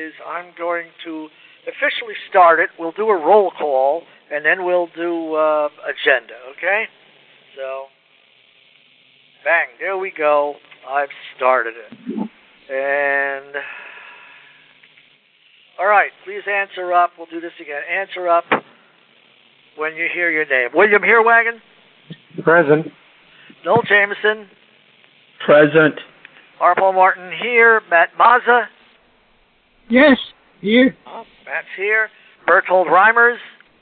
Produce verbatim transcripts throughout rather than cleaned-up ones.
is I'm going to officially start it. We'll do a roll call, and then we'll do uh, agenda, okay? So, bang, there we go. I've started it. And, all right, please answer up. We'll do this again. Answer up when you hear your name. William Heerwagen? Present. Noel Jameson? Present. R. Paul Martin here. Matt Mazza? Yes, here. Oh, Matt's here. Bertold Reimers?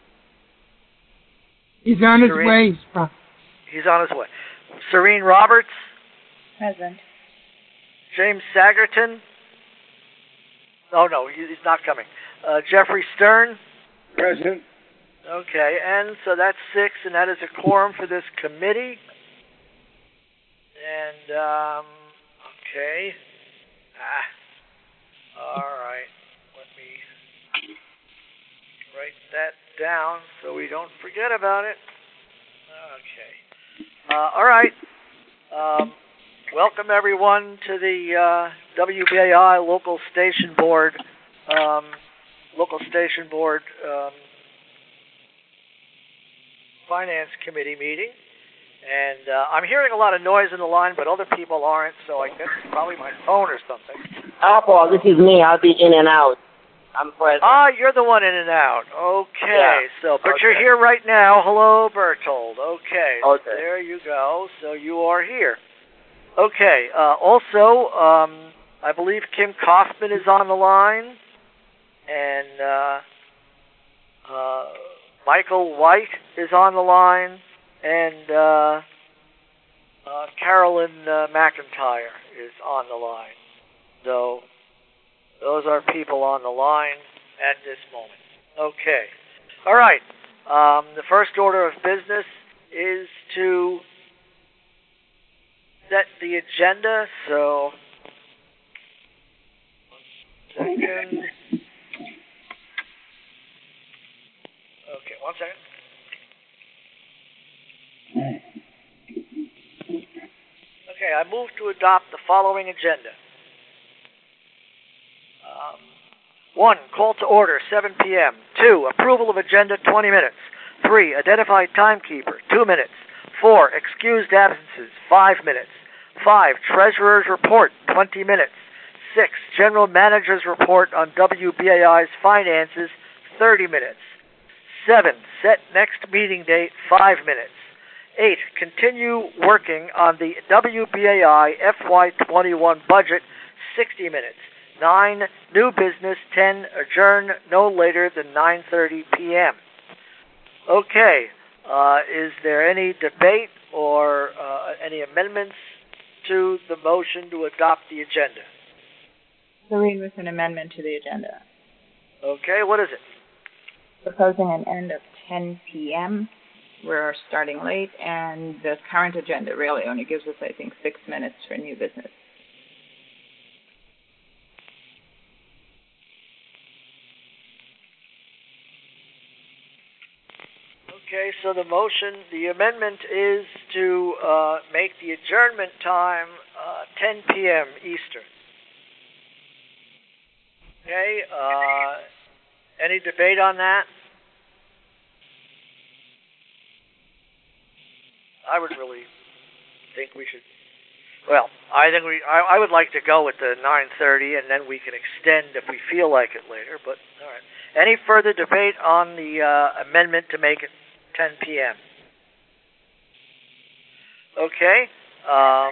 He's on his Serene. way. He's on his way. Serene Roberts? Present. James Sagerton? Oh, no, he's not coming. Uh, Jeffrey Stern? Present. Okay, and so that's six, and that is a quorum for this committee. And, um, okay. Ah, all right. Let me write that down so we don't forget about it. Okay. Uh, all right. Um, welcome, everyone, to the uh, W B A I Local Station Board, um, Local Station Board um, Finance Committee meeting. And uh, I'm hearing a lot of noise in the line, but other people aren't, so I guess it's probably my phone or something. Hi, Paul. This is me. I'll be in and out. I'm present. Ah, you're the one in and out. Okay, Yeah. so, but Okay. you're here right now. Hello, Bertold. Okay, so Okay. there you go. So you are here. Okay, uh, also, um, I believe Kim Kaufman is on the line, and uh, uh, Michael White is on the line, and uh, uh, Carolyn uh, McIntyre is on the line. So those are people on the line at this moment. Okay. All right. Um, the first order of business is to set the agenda. So, one second. Okay, one second. Okay, I move to adopt the following agenda. Um, one, call to order, seven p.m. Two, approval of agenda, twenty minutes. Three, identified timekeeper, two minutes. Four, excused absences, five minutes. Five, treasurer's report, twenty minutes. Six, general manager's report on W B A I's finances, thirty minutes. Seven, set next meeting date, five minutes. Eight, continue working on the W B A I F Y twenty-one budget, sixty minutes. Nine, new business. Ten, adjourn no later than nine thirty p.m. Okay, uh, is there any debate or uh, any amendments to the motion to adopt the agenda? Serene with an amendment to the agenda. Okay, what is it? Proposing an end of ten p.m. We're starting late, and the current agenda really only gives us, I think, six minutes for new business. Okay, so the motion, the amendment is to uh, make the adjournment time uh, ten p.m. Eastern. Okay, uh, any debate on that? I would really think we should. Well, I think we. I, I would like to go with the nine thirty, and then we can extend if we feel like it later. But all right. Any further debate on the uh, amendment to make it ten p.m.? Okay. Um,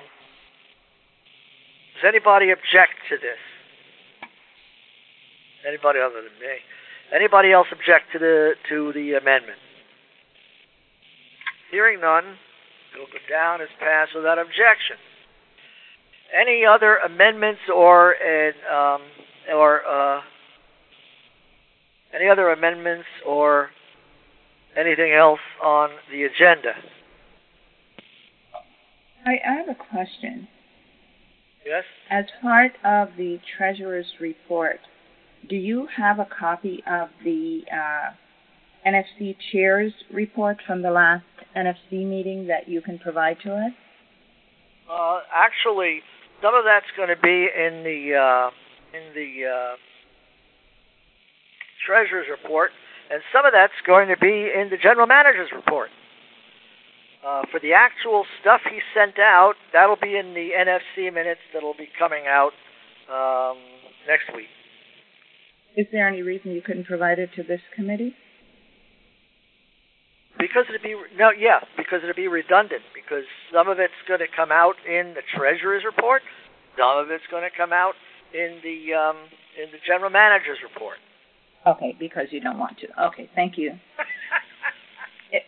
does anybody object to this? Anybody other than me? Anybody else object to the to the amendment? Hearing none. It'll go down as passed without objection. Any other amendments or uh, um, or uh, any other amendments or anything else on the agenda? I, I have a question. Yes? As part of the treasurer's report, do you have a copy of the uh, N F C chair's report from the last N F C meeting that you can provide to us? Uh, actually, some of that's going to be in the uh, in the uh, treasurer's report, and some of that's going to be in the general manager's report. Uh, for the actual stuff he sent out, that'll be in the N F C minutes that'll be coming out um, next week. Is there any reason you couldn't provide it to this committee? Because it'd be no, yeah, because it'd be redundant. Because some of it's going to come out in the treasurer's report, some of it's going to come out in the um, in the general manager's report. Okay, because you don't want to. Okay, thank you. it,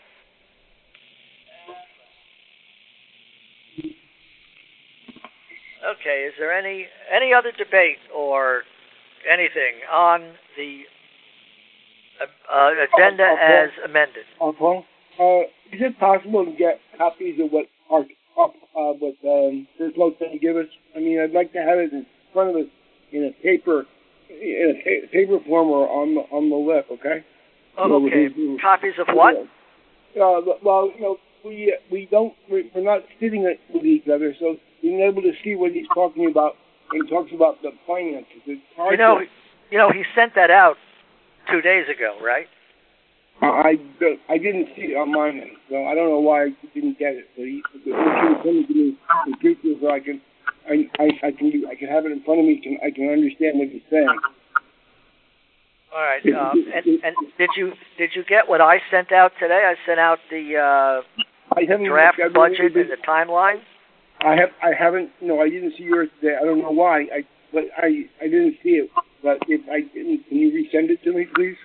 okay, is there any any other debate or anything on the uh, agenda uh, uh, as amended? Okay. Uh, is it possible to get copies of what our uh, what um, First Local can give us? I mean, I'd like to have it in front of us in a paper, in a pa- paper form or on the on the lip. Okay. Oh, okay. You know, copies of what? Uh, well, you know, we we don't we're not sitting with each other, so being able to see what he's talking about when he talks about the finances, it's hard. You know, to, you know, he sent that out two days ago, right? I, I didn't see it on mine, so I don't know why I didn't get it. But he, he was coming to me in pictures so I can, I, I, I can, I can have it in front of me. Can I can understand what he's saying. All right. Um, and, and did you did you get what I sent out today? I sent out the uh, I haven't draft I've budget and the timeline. I have I haven't. No, I didn't see yours today. I don't know why. I but I I didn't see it. But if I didn't, can you resend it to me, please?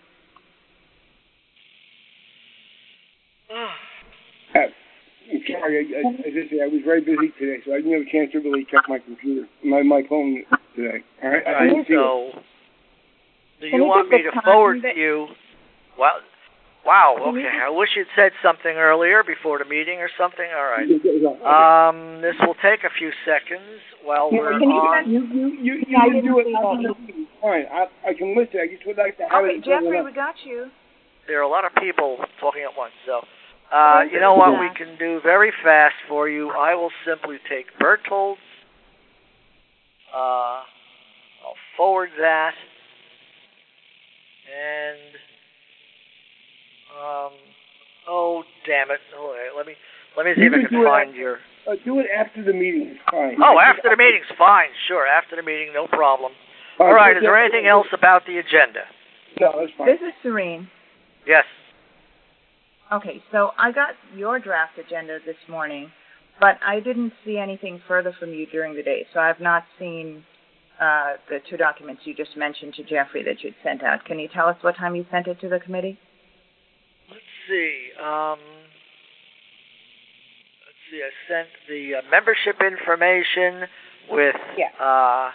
Uh, I'm sorry, I, I, I, just, I was very busy today, so I didn't have a chance to really check my computer, my my phone today. All right, All right. I So, do Can you you want get me the to time forward that- to you? Well, wow. Can you Okay. just- I wish you'd said something earlier before the meeting or something. All right. Okay. Um, this will take a few seconds while Yeah, we're can you on. send- You you you, you Yeah, I can didn't do it. see Uh, it. fine, I I can listen. I just would like to have Okay, it. Jeffrey, we got you. There are a lot of people talking at once, so. Uh, you know what we can do very fast for you? I will simply take Berthold's. Uh, I'll forward that. And, um, oh, damn it. Oh, let me, let me see You if I can can do it find after- your... Uh, do it after the meeting. It's fine. Oh, after the meeting's fine. Sure, after the meeting, no problem. Uh, All right, is just- there anything else about the agenda? No, that's fine. This is Serene. Yes. Okay, so I got your draft agenda this morning, but I didn't see anything further from you during the day, so I've not seen uh, the two documents you just mentioned to Jeffrey that you'd sent out. Can you tell us what time you sent it to the committee? Let's see. Um, let's see. I sent the uh, membership information with Yeah. uh,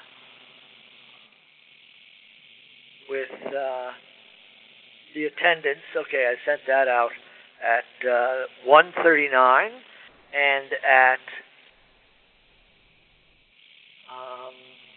with uh, the attendance. Okay, I sent that out at uh, one thirty-nine and at um,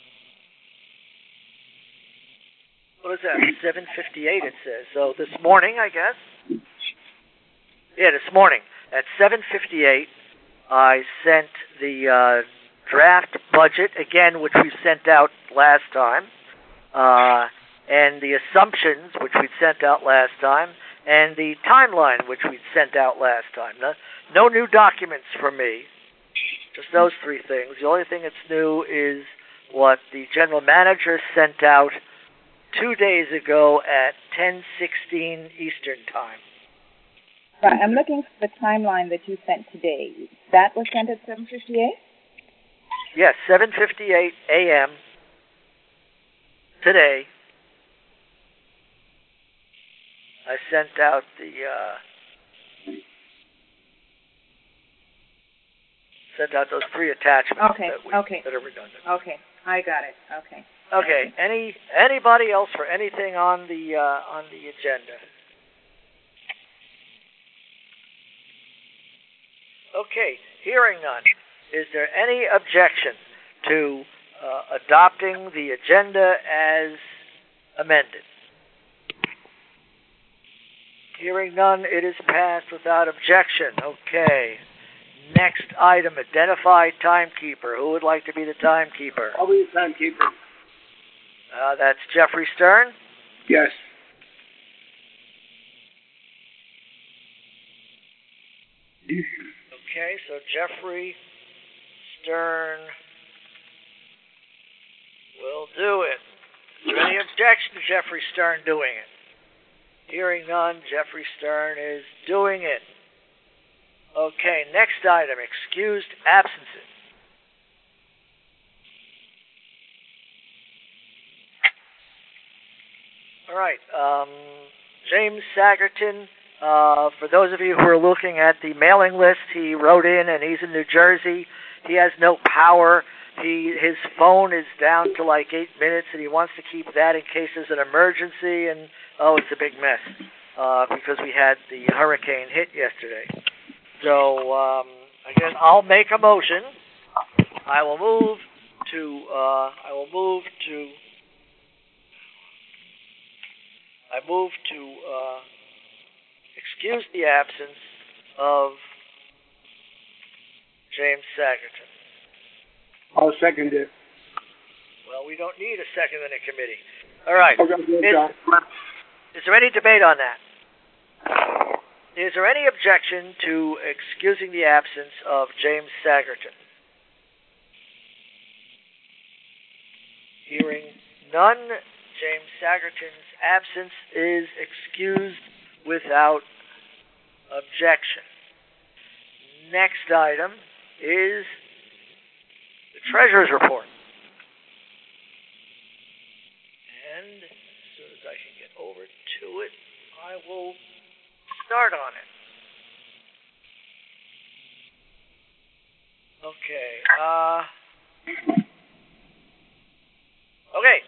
what is that? seven fifty-eight. It says. So this morning, I guess. Yeah, this morning at seven fifty-eight, I sent the uh, draft budget again, which we sent out last time, uh, and the assumptions, which we sent out last time, and the timeline, which we sent out last time. No, no new documents from me, just those three things. The only thing that's new is what the general manager sent out two days ago at ten sixteen Eastern Time. Right, I'm looking for the timeline that you sent today. That was sent at seven fifty-eight? Yes, seven fifty-eight a.m. today. I sent out the uh, sent out those three attachments Okay, that, we, okay. that are redundant. Okay, I got it. Okay. Okay. Any anybody else for anything on the uh, on the agenda? Okay. Hearing none. Is there any objection to uh, adopting the agenda as amended? Hearing none, it is passed without objection. Okay. Next item, identify timekeeper. Who would like to be the timekeeper? I'll be the timekeeper. Uh, that's Jeffrey Stern. Yes. Okay, so Jeffrey Stern will do it. Is there any objection to Jeffrey Stern doing it? Hearing none, Jeffrey Stern is doing it. Okay, next item, excused absences. All right, um, James Sagerton, uh, for those of you who are looking at the mailing list, he wrote in and he's in New Jersey. He has no power. He His phone is down to like eight minutes, and he wants to keep that in case there's an emergency, and oh, it's a big mess uh, because we had the hurricane hit yesterday. So, um, again, I'll make a motion. I will move to, uh, I will move to, I move to uh, excuse the absence of James Sagerton. I'll second it. Well, we don't need a second in a committee. All right. Okay, is, is there any debate on that? Is there any objection to excusing the absence of James Sagerton? Hearing none, James Sagerton's absence is excused without objection. Next item is the Treasurer's Report. And as soon as I can get over to it, I will start on it. Okay. Uh, okay.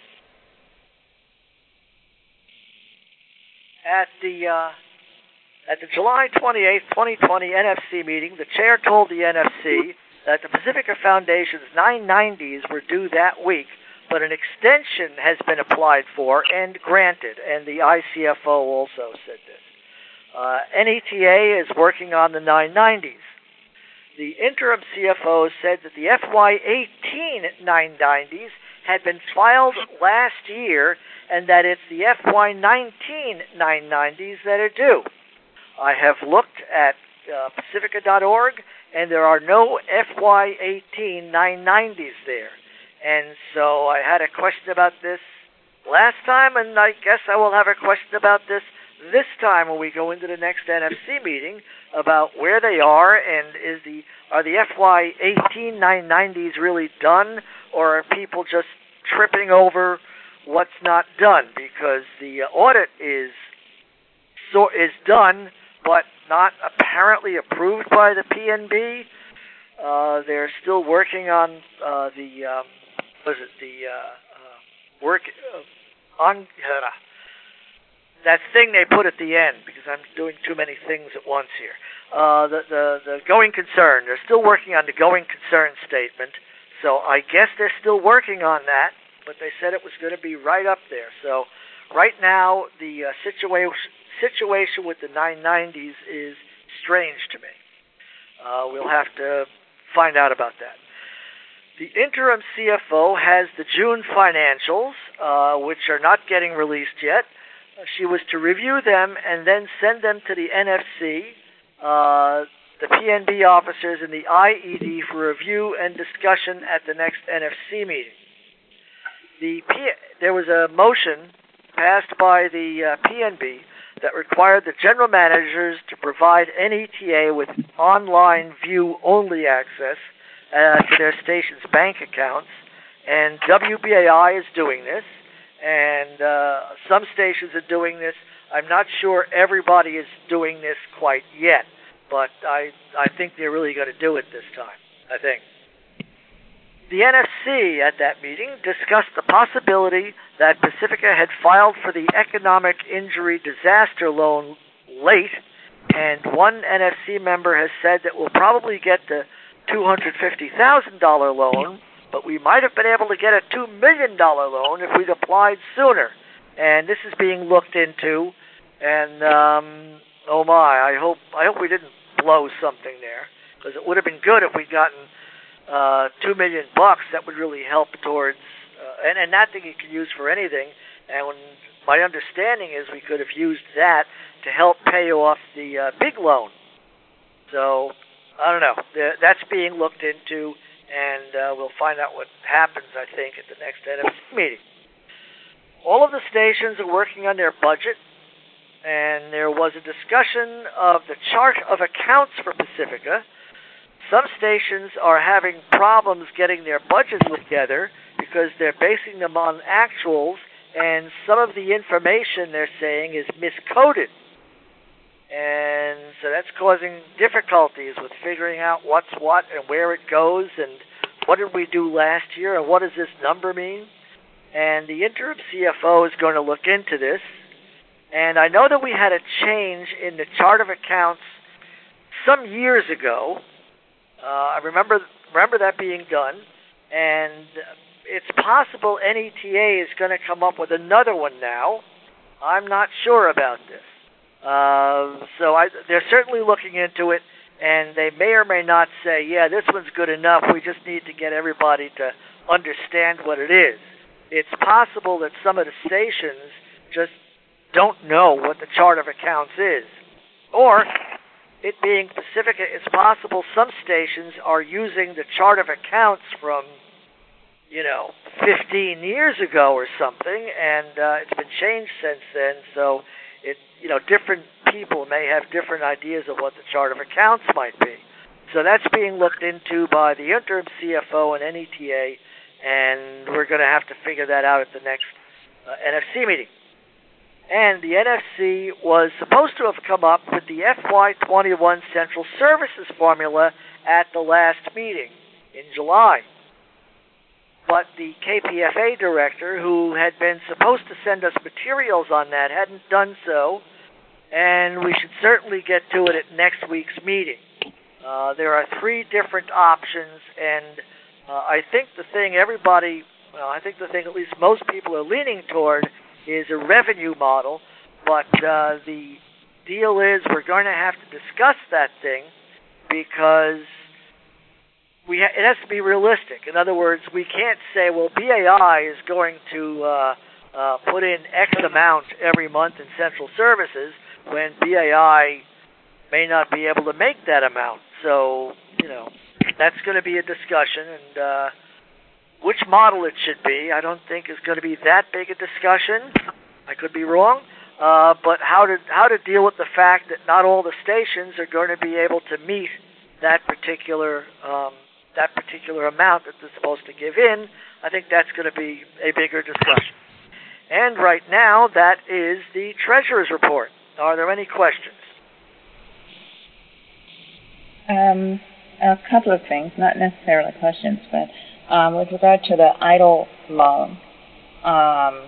At the uh, at the July twenty-eighth, twenty twenty N F C meeting, the chair told the N F C that the Pacifica Foundation's nine nineties were due that week, but an extension has been applied for and granted, and the I C F O also said this. Uh, N E T A is working on the nine nineties. The interim C F O said that the F Y eighteen nine nineties had been filed last year and that it's the F Y nineteen nine nineties that are due. I have looked at uh, Pacifica dot org, and there are no F Y eighteen nine nineties there. And so I had a question about this last time, and I guess I will have a question about this this time when we go into the next N F C meeting about where they are, and is the are the F Y eighteen nine nineties really done, or are people just tripping over what's not done? Because the audit is so is done, but not apparently approved by the P N B. Uh, they're still working on uh, the um, what is it the uh, uh, work uh, on. Uh, That thing they put at the end, because I'm doing too many things at once here. Uh, the, the, the going concern. They're still working on the going concern statement. So I guess they're still working on that, but they said it was going to be right up there. So right now, the uh, situa- situation with the nine nineties is strange to me. Uh, we'll have to find out about that. The interim C F O has the June financials, uh, which are not getting released yet. She was to review them and then send them to the N F C, uh, the P N B officers, and the I E D for review and discussion at the next N F C meeting. The P- there was a motion passed by the uh, P N B that required the general managers to provide N E T A with online view-only access uh, to their station's bank accounts, and W B A I is doing this. And uh, some stations are doing this. I'm not sure everybody is doing this quite yet, but I I think they're really going to do it this time, I think. The N F C at that meeting discussed the possibility that Pacifica had filed for the economic injury disaster loan late, and one N F C member has said that we'll probably get the two hundred fifty thousand dollars loan, but we might have been able to get a two million dollars loan if we'd applied sooner. And this is being looked into, and um, oh my, I hope I hope we didn't blow something there, because it would have been good if we'd gotten uh, two million bucks. That would really help towards, uh, and, and that thing you can use for anything. And when, my understanding is we could have used that to help pay off the uh, big loan. So, I don't know. That's being looked into, and uh, we'll find out what happens, I think, at the next N F C meeting. All of the stations are working on their budget, and there was a discussion of the chart of accounts for Pacifica. Some stations are having problems getting their budgets together because they're basing them on actuals, and some of the information they're saying is miscoded. And so that's causing difficulties with figuring out what's what and where it goes and what did we do last year and what does this number mean. And the interim C F O is going to look into this. And I know that we had a change in the chart of accounts some years ago. Uh, I remember remember that being done. And it's possible N E T A is going to come up with another one now. I'm not sure about this. Uh, so I, they're certainly looking into it, and they may or may not say, yeah, this one's good enough. We just need to get everybody to understand what it is. It's possible that some of the stations just don't know what the chart of accounts is. Or, it being Pacifica, it's possible some stations are using the chart of accounts from, you know, fifteen years ago or something, and uh, it's been changed since then, so it, you know, different people may have different ideas of what the chart of accounts might be. So that's being looked into by the interim C F O and N E T A, and we're going to have to figure that out at the next uh, N F C meeting. And the N F C was supposed to have come up with the F Y twenty-one Central Services formula at the last meeting in July. But the K P F A director, who had been supposed to send us materials on that, hadn't done so, and we should certainly get to it at next week's meeting. Uh, there are three different options, and uh, I think the thing everybody, well, I think the thing at least most people are leaning toward is a revenue model, but uh, the deal is we're going to have to discuss that thing because we ha- it has to be realistic. In other words, we can't say, well, B A I is going to uh, uh, put in X amount every month in central services when B A I may not be able to make that amount. So, you know, that's going to be a discussion, and uh, which model it should be, I don't think is going to be that big a discussion. I could be wrong. Uh, but how to how to deal with the fact that not all the stations are going to be able to meet that particular um, that particular amount that they're supposed to give in, I think that's going to be a bigger discussion. And right now, that is the Treasurer's Report. Are there any questions? Um, a couple of things, not necessarily questions, but um, with regard to the idle loan, um,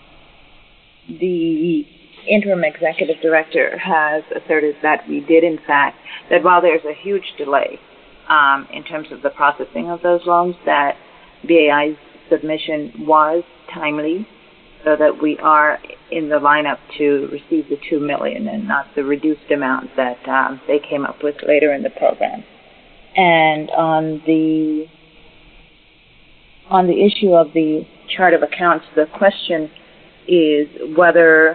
the interim executive director has asserted that we did, in fact, that while there's a huge delay um, in terms of the processing of those loans, that B A I's submission was timely, so that we are in the lineup to receive the two million dollars and not the reduced amount that um, they came up with later in the program. And on the on the issue of the chart of accounts, the question is whether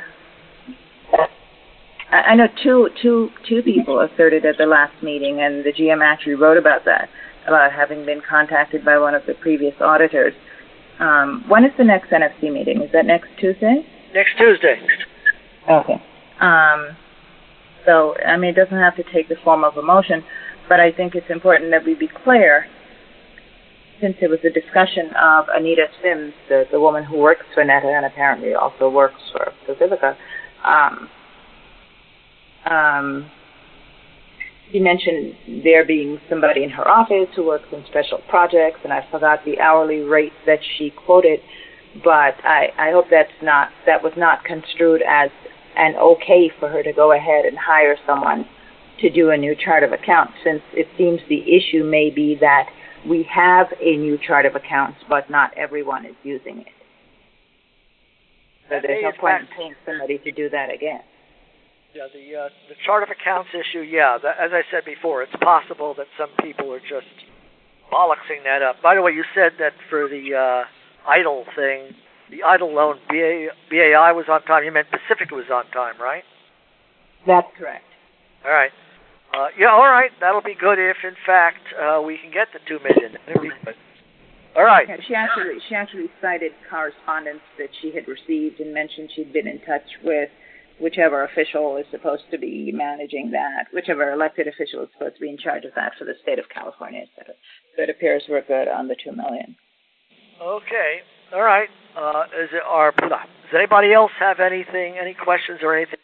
I know two two two people asserted at the last meeting, and the G M actually wrote about that, about having been contacted by one of the previous auditors. Um, when is the next N F C meeting? Is that next Tuesday? Next Tuesday. Okay. Um, so, I mean, it doesn't have to take the form of a motion, but I think it's important that we be clear, since there was a discussion of Anita Sims, the, the woman who works for NETA and apparently also works for Pacifica. Um, um, She mentioned there being somebody in her office who works in special projects, and I forgot the hourly rate that she quoted, but I, I hope that's not that was not construed as an okay for her to go ahead and hire someone to do a new chart of accounts, since it seems the issue may be that we have a new chart of accounts, but not everyone is using it. So there's no point in paying somebody to do that again. Yeah, the uh, the chart of accounts issue, yeah, that, as I said before, it's possible that some people are just bollocksing that up. By the way, you said that for the uh, idle thing, the idle loan, B A, B A I was on time. You meant Pacifica was on time, right? That's correct. All right. Uh, yeah, all right. That'll be good if, in fact, uh, we can get the two million. That'll be good. All right. Yeah, she actually she actually cited correspondence that she had received and mentioned she'd been in touch with whichever official is supposed to be managing that, whichever elected official is supposed to be in charge of that for the state of California. So it appears we're good on the two million. Okay. All right. Uh, is it our? Does anybody else have anything? Any questions or anything?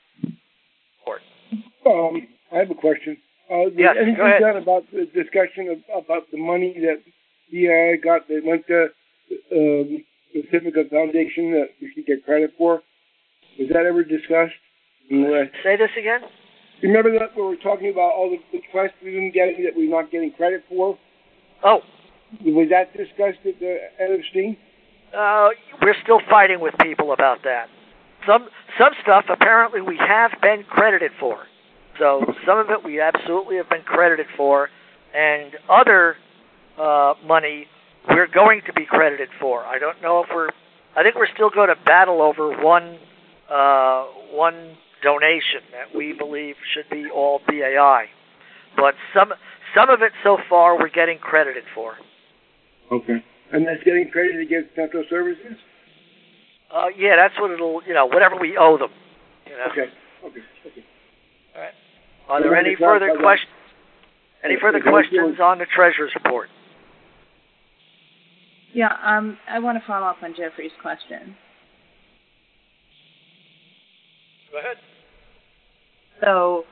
Um, I have a question. Uh, did yes, anything go ahead. done about the discussion of, about the money that B I got that went to um, the Pacifica Foundation that we should get credit for? Was that ever discussed? Say this again? Remember that we were talking about all the requests we've been getting that we're not getting credit for? Oh. Was that discussed at the N F C? Uh, we're still fighting with people about that. Some some stuff apparently we have been credited for. So some of it we absolutely have been credited for, and other uh, money we're going to be credited for. I don't know if we're. I think we're still going to battle over one uh, one donation that we believe should be all B A I, but some some of it so far we're getting credited for. Okay, and that's getting credited against Central Services. Uh, yeah, that's what it'll. You know, whatever we owe them. You know? Okay. Okay. Okay. All right. Are there any further questions? Any further questions on the Treasurer's report? Yeah, um, I want to follow up on Jeffrey's question. Go ahead. So,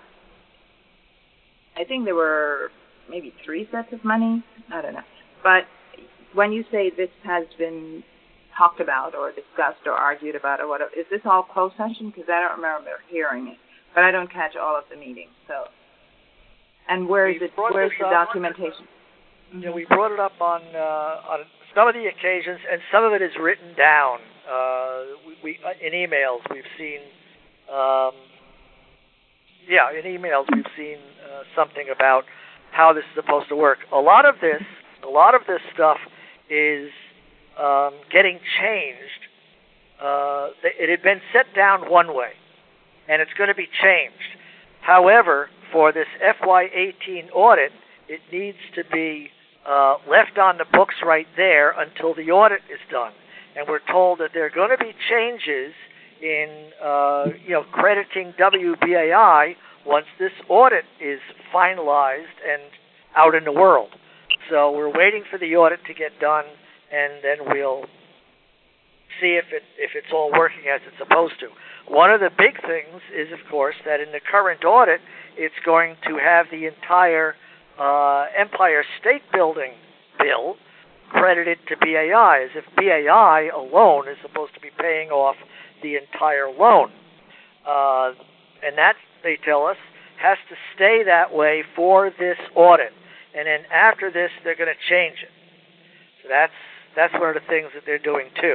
I think there were maybe three sets of money. I don't know. But when you say this has been talked about or discussed or argued about or whatever, is this all closed session? Because I don't remember hearing it. But I don't catch all of the meetings. So, and where is it? Where's the documentation? On, yeah, we brought it up on uh, on some of the occasions, and some of it is written down. Uh, we, we in emails we've seen. Um, yeah, in emails we've seen uh, something about how this is supposed to work. A lot of this, a lot of this stuff is um, getting changed. Uh, it had been set down one way, and it's going to be changed. However, for this F Y eighteen audit, it needs to be uh, left on the books right there until the audit is done. And we're told that there are going to be changes in, uh, you know, crediting W B A I once this audit is finalized and out in the world. So we're waiting for the audit to get done, and then we'll see if it if it's all working as it's supposed to. One of the big things is, of course, that in the current audit, it's going to have the entire uh, Empire State Building bill credited to B A I, as if B A I alone is supposed to be paying off the entire loan. Uh, and that, they tell us, has to stay that way for this audit. And then after this, they're going to change it. So that's that's one of the things that they're doing too.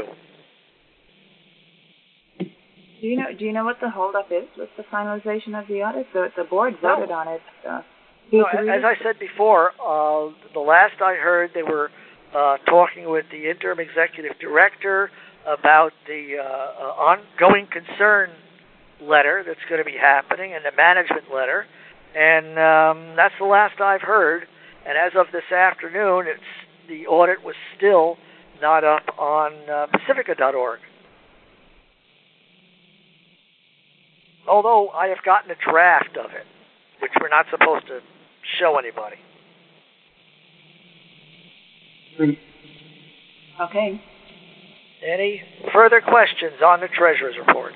Do you know? Do you know what the holdup is with the finalization of the audit? The the board voted no. on it. Uh, no, as I said before, uh, the last I heard, they were uh, talking with the interim executive director about the uh, uh, ongoing concern letter that's going to be happening and the management letter, and um, that's the last I've heard. And as of this afternoon, it's the audit was still not up on uh, Pacifica dot org. Although I have gotten a draft of it, which we're not supposed to show anybody. Okay. Any further questions on the Treasurer's report?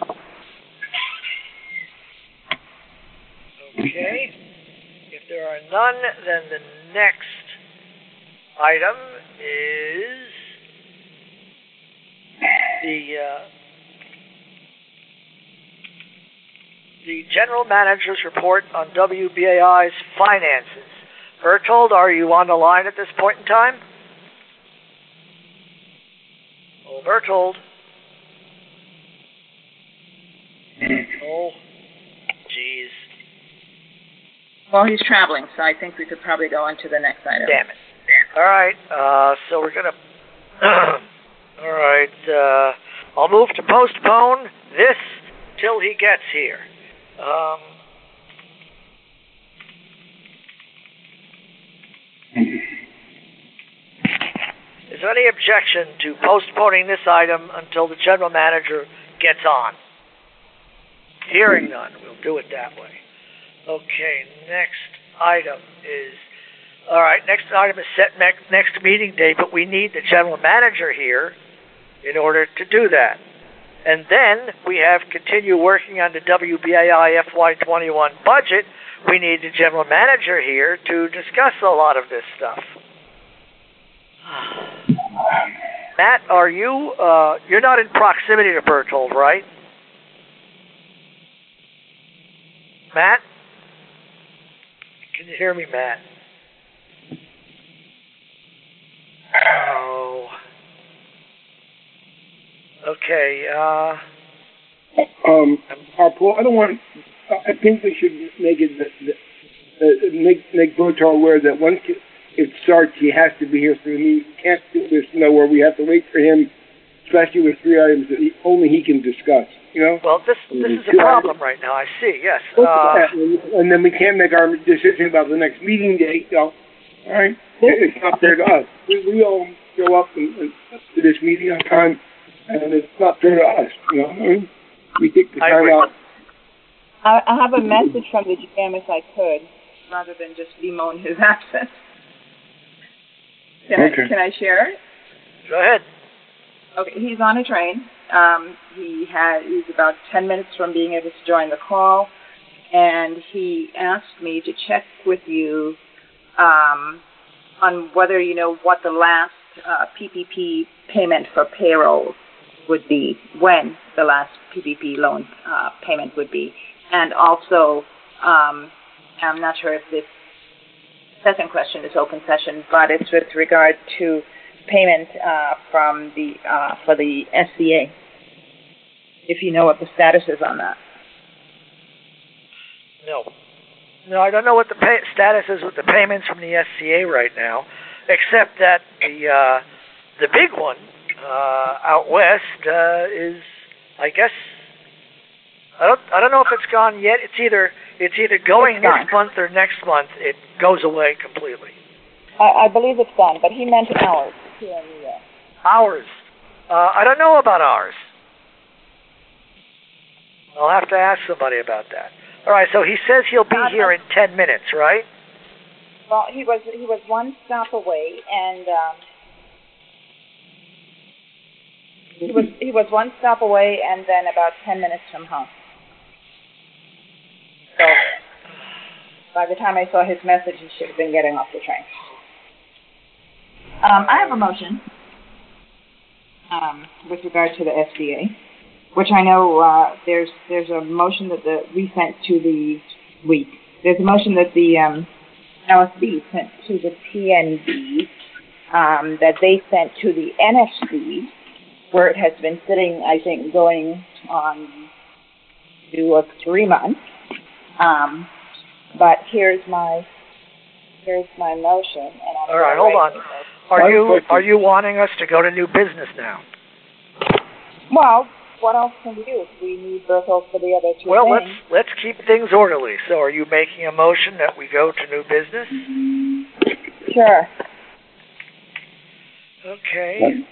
Okay. If there are none, then the next item is the uh, the General Manager's report on W B A I's finances. Bertold, are you on the line at this point in time? Oh, Bertold. Oh, jeez. Well, he's traveling, so I think we could probably go on to the next item. Damn it. All right, uh, so we're going to... All right, uh, I'll move to postpone this till he gets here. Um, Is there any objection to postponing this item until the general manager gets on? Hearing none, we'll do it that way. Okay, next item is, all right, next item is set me- next meeting date, but we need the general manager here in order to do that. And then we have continue working on the W B A I F Y twenty-one budget. We need the general manager here to discuss a lot of this stuff. Matt, are you, uh, you're not in proximity to Berthold, right? Matt? Can you hear me, Matt? Oh. Okay, uh... Um, Harpo, I don't want, I think we should make it, uh, make, make Berthold aware that once it starts, he has to be here, so he can't do this, you know, where we have to wait for him, especially with three items that he, only he can discuss, you know? Well, this this is a problem right now, I see, yes. Uh, and then we can't make our decision about the next meeting date, you know? All right? It's not fair to us. We, we all show up and, and to this meeting on time, and it's not fair to us, you know? I mean, we take the time out. I, I have a message from the G M if I could, rather than just bemoan his absence. Can, okay. I, can I share it? Go ahead. Okay, he's on a train. Um, he had he's about ten minutes from being able to join the call, and he asked me to check with you um, on whether you know what the last uh, P P P payment for payroll would be, when the last P P P loan uh, payment would be, and also um, I'm not sure if this second question is open session, but it's with regard to payment uh, from the uh, for the S C A. If you know what the status is on that. No, no, I don't know what the pay- status is with the payments from the S C A right now, except that the uh, the big one uh, out west uh, is, I guess, I don't I don't know if it's gone yet. It's either it's either going it's this month or next month. It goes away completely. I, I believe it's done, but he meant hours here in the year. Hours. Uh, I don't know about hours. I'll have to ask somebody about that. All right, so he says he'll be uh, here in ten minutes, right? Well, he was he was one stop away, and um, he was he was one stop away, and then about ten minutes from home. So by the time I saw his message, he should have been getting off the train. Um, I have a motion um, with regard to the S D A, which I know uh, there's there's a motion that the we sent to the we there's a motion that the um, L S B sent to the T N B um, that they sent to the N F C, where it has been sitting, I think, going on two or three months. Um, but here's my here's my motion. And I'm all right, hold on. Are you are you wanting us to go to new business now? Well, what else can we do? We need Berthold for the other two well, things. let's let's keep things orderly. So, are you making a motion that we go to new business? Sure. Okay.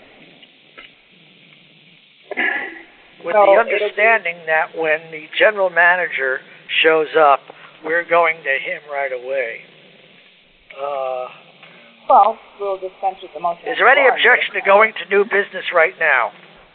With so the understanding that when the general manager shows up, we're going to him right away. Uh, well, we'll dispense with the motion. Is there any objection to going to new business right now?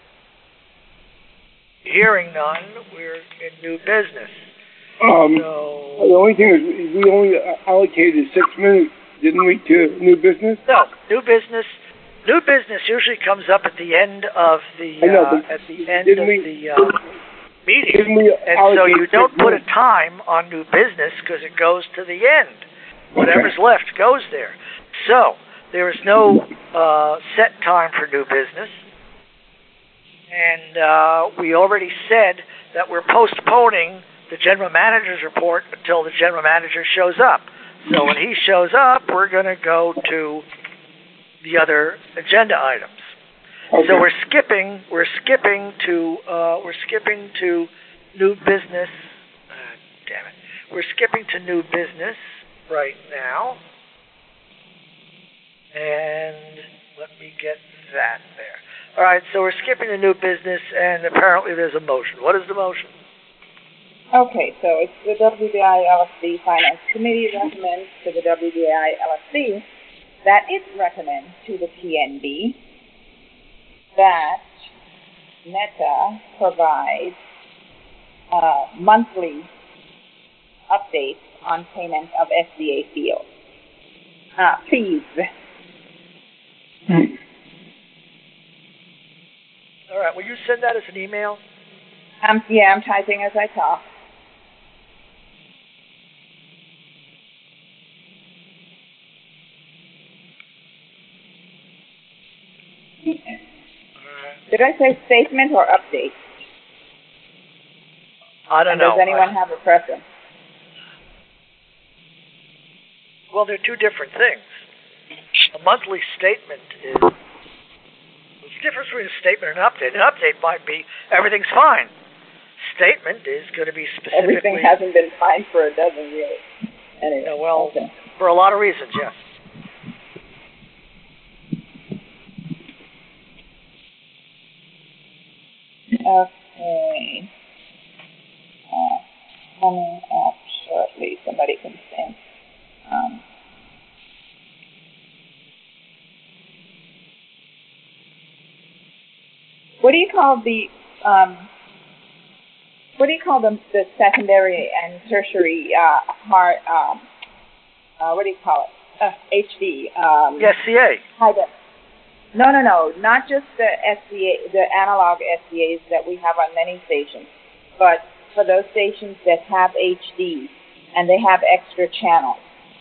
Hearing none, we're in new business. Um, so, the only thing is we only allocated six minutes, didn't we, to new business? No, new business. New business usually comes up at the end of the uh, know, at the end of we, the uh, meeting, and so you don't put a time on new business because it goes to the end. Whatever's okay. left goes there. So there is no uh, set time for new business. And uh, we already said that we're postponing the general manager's report until the general manager shows up. So when he shows up, we're going to go to the other agenda items. Okay. So we're skipping. We're skipping to. Uh, we're skipping to new business. Uh, damn it. We're skipping to new business right now. And let me get that there. All right, so we're skipping the new business, and apparently there's a motion. What is the motion? Okay, so it's the W B I L S B Finance Committee recommends to the W B I L S B that it recommends to the P N B that NETA provides uh, monthly updates on payment of S B A fees. Uh, fees. All right, will you send that as an email? Um, yeah, I'm typing as I talk. Did I say statement or update? I don't and know. Does anyone I... have a preference? Well, they're two different things. A monthly statement is... There's a difference between a statement and an update. An update might be, everything's fine. Statement is going to be specifically... Everything hasn't been fine for a dozen years. Anyway. Yeah, well, okay. For a lot of reasons, yes. Okay. Uh, coming up shortly. Somebody can sing. Um, what do you call the um, what do you call the the secondary and tertiary uh, hard um, uh, what do you call it? Uh, H D. Um, yes, C A. High def. No, no, no, not just the S C A, the analog S C As that we have on many stations, but for those stations that have H D and they have extra channels.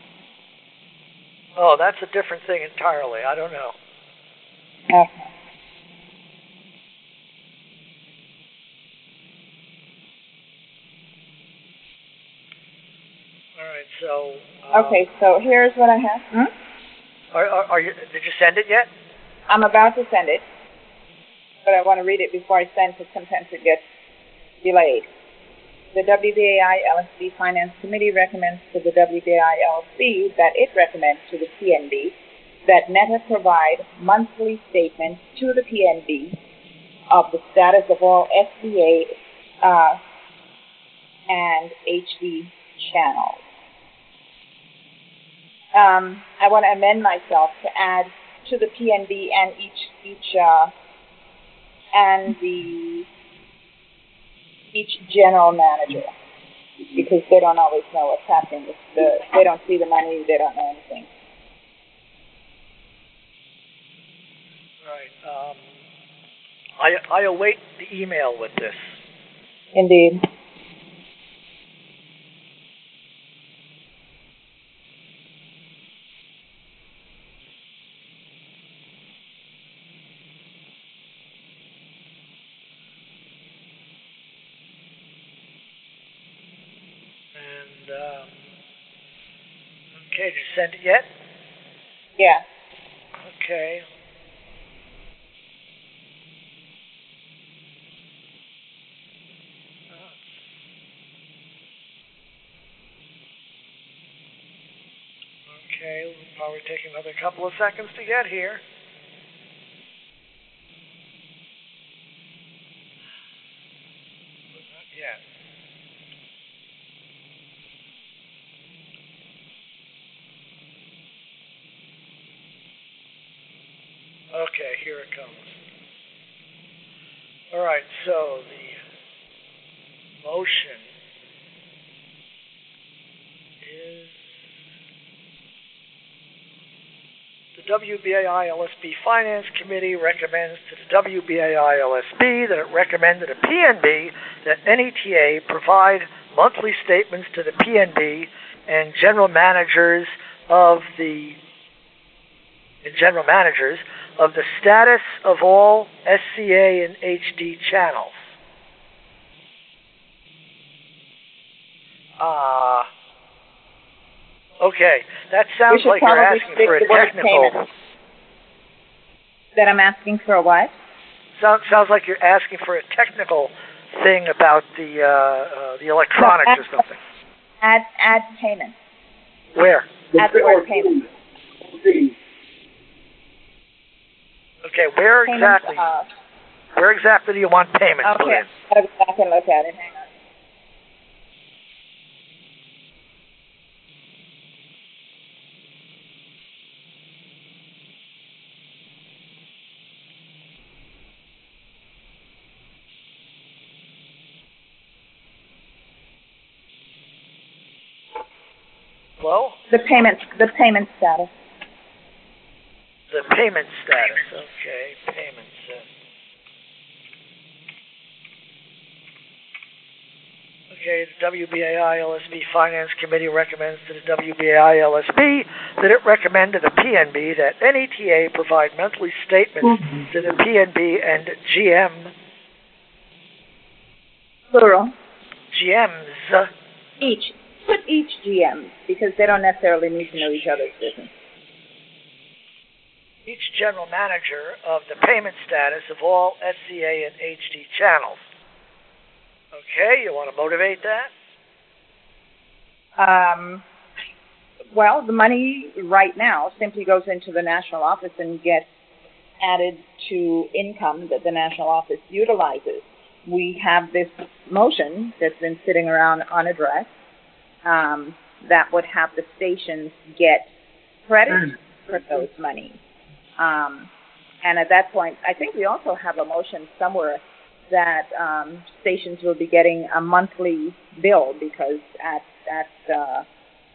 Oh, that's a different thing entirely. I don't know. Okay. All right, so... Um, okay, so here's what I have. Hmm? Are, are, are you, did you send it yet? I'm about to send it, but I want to read it before I send because sometimes it gets delayed. The W B A I L S B Finance Committee recommends to the W B A I L S B that it recommends to the P N B that NETA provide monthly statements to the P N B of the status of all S B A uh, and H D channels. Um, I want to amend myself to add to the P N B and each each uh, and the each general manager, because they don't always know what's happening. It's the, they don't see the money, they don't know anything. Right. Um, I I await the email with this. Indeed. And, um, okay, did you send it yet? Yeah. Okay. Okay, it'll probably take another couple of seconds to get here. But not yet. Okay, here it comes. All right, so the motion is the W B A I L S B Finance Committee recommends to the W B A I L S B that it recommend to the P N B that N E T A provide monthly statements to the P N B and general managers of the and general managers of the status of all S C A and H D channels. Ah. Uh, okay, that sounds like you're asking for a technical... That I'm asking for a what? Sounds, sounds like you're asking for a technical thing about the uh, uh, the electronics no, add, or something. Add, add payment. Where? Add the word payment. Okay, where Payments, exactly? uh, Where exactly do you want payments put okay, in? I'll go back and look at it. Hang on. Hello? The payment, the payment status. The payment status. Okay, payment status. Okay, the W B A I L S B Finance Committee recommends to the W B A I L S B that it recommend to the P N B that N E T A provide monthly statements to the P N B and G M. Plural. G Ms. Each. Put each G M, because they don't necessarily need to know each other's business. Each general manager of the payment status of all S C A and H D channels. Okay, you want to motivate that? Um, well, the money right now simply goes into the national office and gets added to income that the national office utilizes. We have this motion that's been sitting around unaddressed um, that would have the stations get credit for those monies. Um, and at that point, I think we also have a motion somewhere that um, stations will be getting a monthly bill, because at at uh,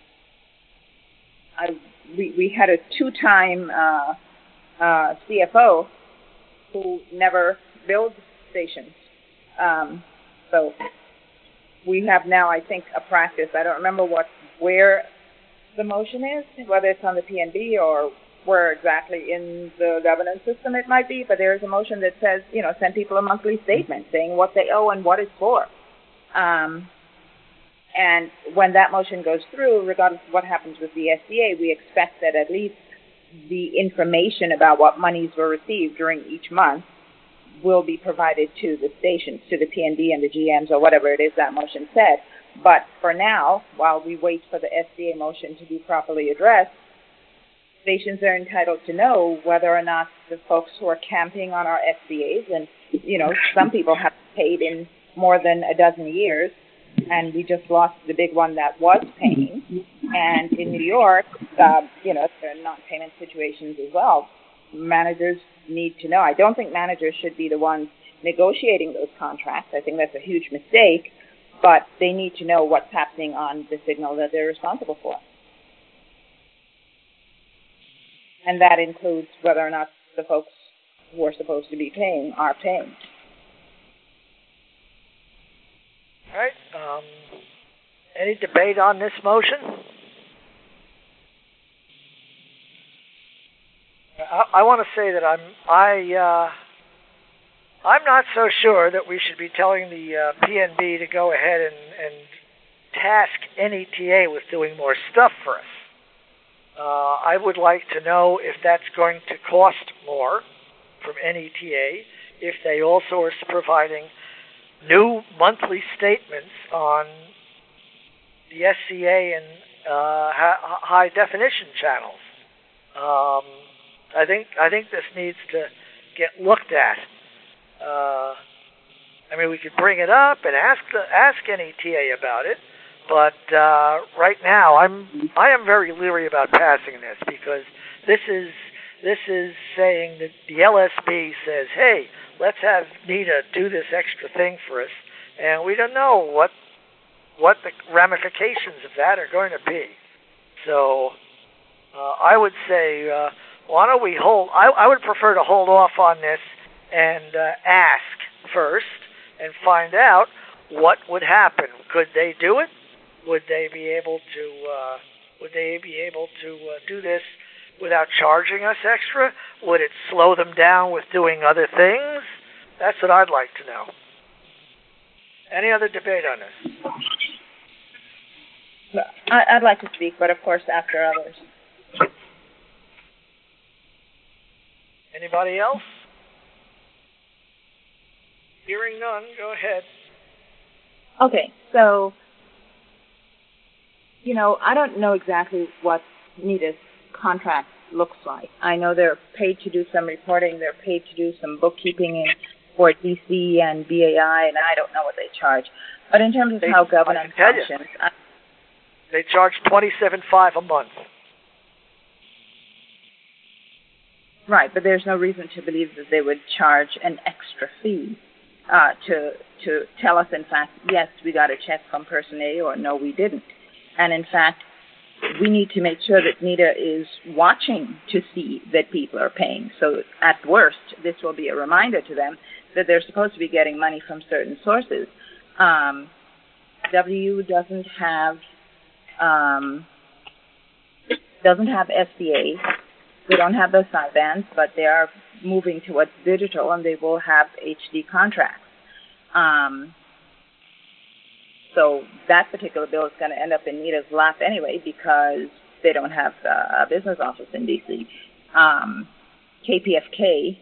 I, we we had a two-time uh, uh, C F O who never billed stations. Um, so we have now, I think, a practice. I don't remember what where the motion is, whether it's on the P N B or where exactly in the governance system it might be, but there is a motion that says, you know, send people a monthly statement saying what they owe and what it's for. Um, and when that motion goes through, regardless of what happens with the S D A, we expect that at least the information about what monies were received during each month will be provided to the stations, to the P N B and the G Ms or whatever it is that motion said. But for now, while we wait for the S D A motion to be properly addressed, stations are entitled to know whether or not the folks who are camping on our S D As, and, you know, some people have paid in more than a dozen years, and we just lost the big one that was paying. And in New York, uh, you know, there are non-payment situations as well. Managers need to know. I don't think managers should be the ones negotiating those contracts. I think that's a huge mistake, but they need to know what's happening on the signal that they're responsible for. And that includes whether or not the folks who are supposed to be paying are paying. All right. Um, any debate on this motion? I, I want to say that I'm I uh, I'm not so sure that we should be telling the uh, P N B to go ahead and, and task N E T A with doing more stuff for us. Uh, I would like to know if that's going to cost more from N E T A, if they also are providing new monthly statements on the S C A and uh, ha- high definition channels. Um, I think I think this needs to get looked at. Uh, I mean, we could bring it up and ask the, ask N E T A about it. But uh, right now, I'm I am very leery about passing this, because this is this is saying that the L S B says, "Hey, let's have NETA do this extra thing for us," and we don't know what what the ramifications of that are going to be. So uh, I would say, uh, why don't we hold? I, I would prefer to hold off on this and uh, ask first and find out what would happen. Could they do it? Would they be able to? Uh, would they be able to uh, do this without charging us extra? Would it slow them down with doing other things? That's what I'd like to know. Any other debate on this? I'd like to speak, but of course after others. Anybody else? Hearing none, go ahead. Okay, so, you know, I don't know exactly what NETA's contract looks like. I know they're paid to do some reporting. They're paid to do some bookkeeping in for D C and B A I, and I don't know what they charge. But in terms of they, how governance functions, I, they charge twenty-seven five a month. Right, but there's no reason to believe that they would charge an extra fee uh, to to tell us, in fact, yes, we got a check from person A, or no, we didn't. And in fact, we need to make sure that NITA is watching to see that people are paying. So at worst, this will be a reminder to them that they're supposed to be getting money from certain sources. Um, W doesn't have um, doesn't have S C A. They don't have those sidebands, but they are moving towards digital, and they will have H D contracts. Um, so that particular bill is going to end up in NITA's lap anyway, because they don't have uh, a business office in D C. Um, K P F K,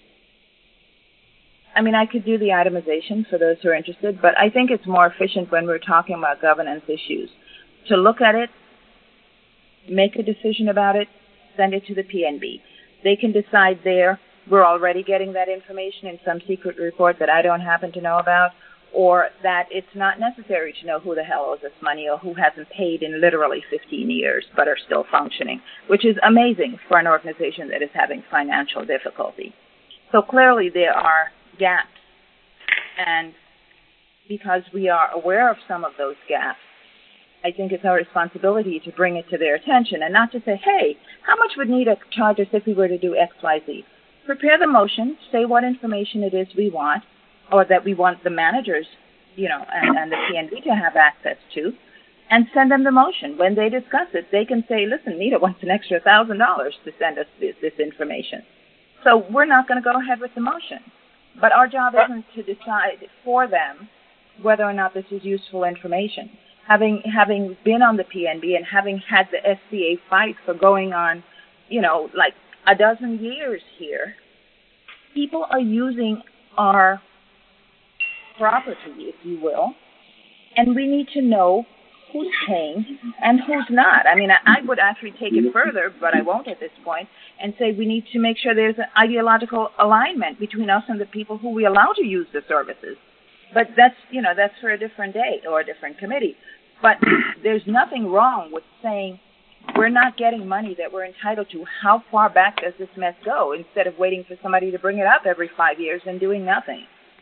I mean, I could do the itemization for those who are interested, but I think it's more efficient when we're talking about governance issues to look at it, make a decision about it, send it to the P N B. They can decide there, we're already getting that information in some secret report that I don't happen to know about, or that it's not necessary to know who the hell owes us money or who hasn't paid in literally fifteen years but are still functioning, which is amazing for an organization that is having financial difficulty. So clearly there are gaps, and because we are aware of some of those gaps, I think it's our responsibility to bring it to their attention and not to say, hey, how much would NITA charge us if we were to do X, Y, Z? Prepare the motion, say what information it is we want, or that we want the managers, you know, and, and the P N B to have access to, and send them the motion. When they discuss it, they can say, listen, NITA wants an extra one thousand dollars to send us this, this information. So we're not going to go ahead with the motion. But our job isn't to decide for them whether or not this is useful information. Having having been on the P N B and having had the S C A fight for going on, you know, like a dozen years here, people are using our property, if you will, and we need to know who's paying and who's not. I mean, I, I would actually take it further, but I won't at this point, and say we need to make sure there's an ideological alignment between us and the people who we allow to use the services. But that's, you know, that's for a different day or a different committee. But there's nothing wrong with saying we're not getting money that we're entitled to. How far back does this mess go? Instead of waiting for somebody to bring it up every five years and doing nothing.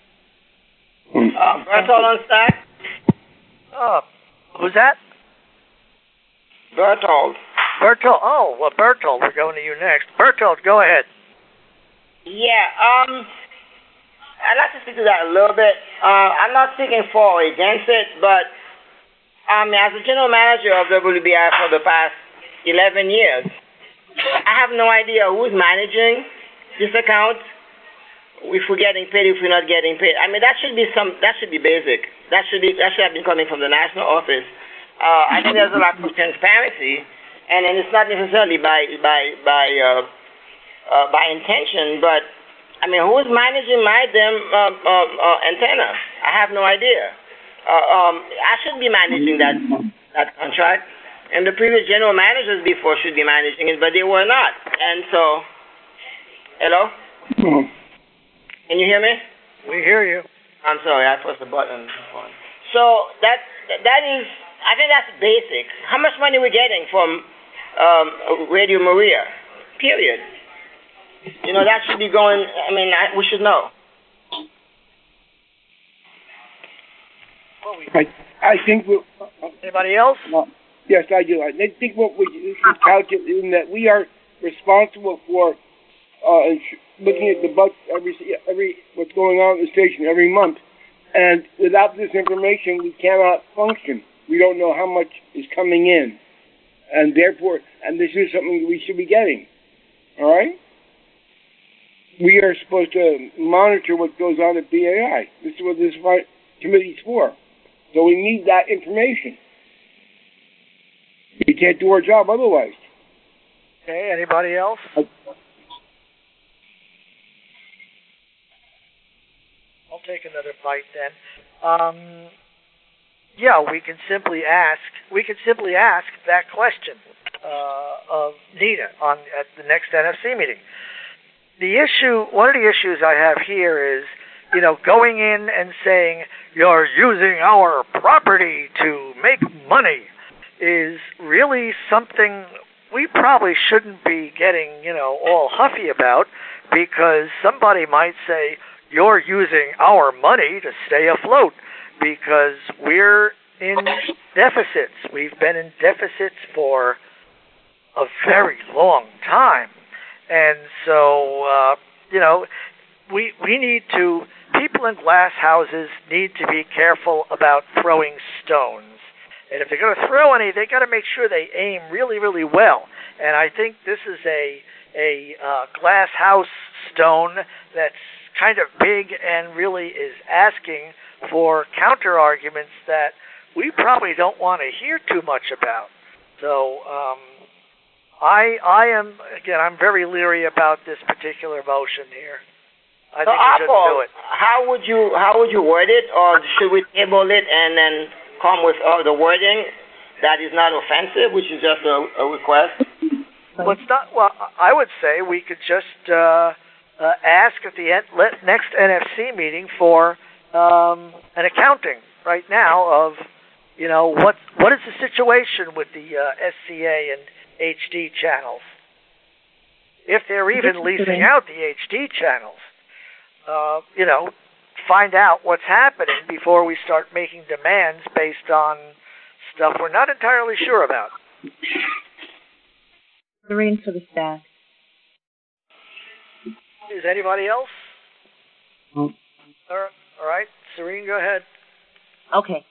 Uh, Bertold on stack. Oh, who's that? Bertold. Bertold. Oh, well, Bertold, we're going to you next. Bertold, go ahead. Yeah, um, I'd like to speak to that a little bit. Uh, I'm not speaking for or against it, but um, as the general manager of W B I for the past eleven years, I have no idea who's managing this account, if we're getting paid, if we're not getting paid. I mean, that should be some, that should be basic. That should be, that should have been coming from the national office. Uh, I think there's a lot of transparency, and, and it's not necessarily by, by, by, uh, uh, by intention, but I mean, who's managing my damn uh, uh, uh, antenna? I have no idea. Uh, um, I should be managing that that contract, and the previous general managers before should be managing it, but they were not. And so, hello? Mm-hmm. Can you hear me? We hear you. I'm sorry, I pressed the button. So that that is, I think that's basic. How much money are we getting from um, Radio Maria? Period. You know, that should be going, I mean, I, we should know. I, I think we Anybody else? Well, yes, I do. I think what we should calculate is that we are responsible for uh, looking at the budget every every what's going on at the station every month, and without this information, we cannot function. We don't know how much is coming in, and therefore, and this is something we should be getting. All right. We are supposed to monitor what goes on at B A I. This is what this committee is for. So we need that information. We can't do our job otherwise. Okay, anybody else? Uh, I'll take another bite then. Um, yeah, we can simply ask, we can simply ask that question. uh, of NETA on at the next N F C meeting. The issue, one of the issues I have here is, you know, going in and saying you're using our property to make money is really something we probably shouldn't be getting, you know, all huffy about, because somebody might say you're using our money to stay afloat because we're in deficits. We've been in deficits for a very long time. And so, uh, you know, we we need to, people in glass houses need to be careful about throwing stones. And if they're going to throw any, they got to make sure they aim really, really well. And I think this is a a uh, glass house stone that's kind of big and really is asking for counter arguments that we probably don't want to hear too much about. So um, I I am again I'm very leery about this particular motion here. I so think we shouldn't Apple, do it. How would you how would you word it, or should we table it and then come with uh, the wording that is not offensive, which is just a, a request? Well, it's not. Well, I would say we could just uh, uh, ask at the en- next N F C meeting for um, an accounting right now of, you know, what what is the situation with the uh, S C A and H D channels, if they're even leasing out the H D channels. Uh, you know, find out what's happening before we start making demands based on stuff we're not entirely sure about. Serene for the staff. Is anybody else? Oh. All right, Serene, go ahead. Okay.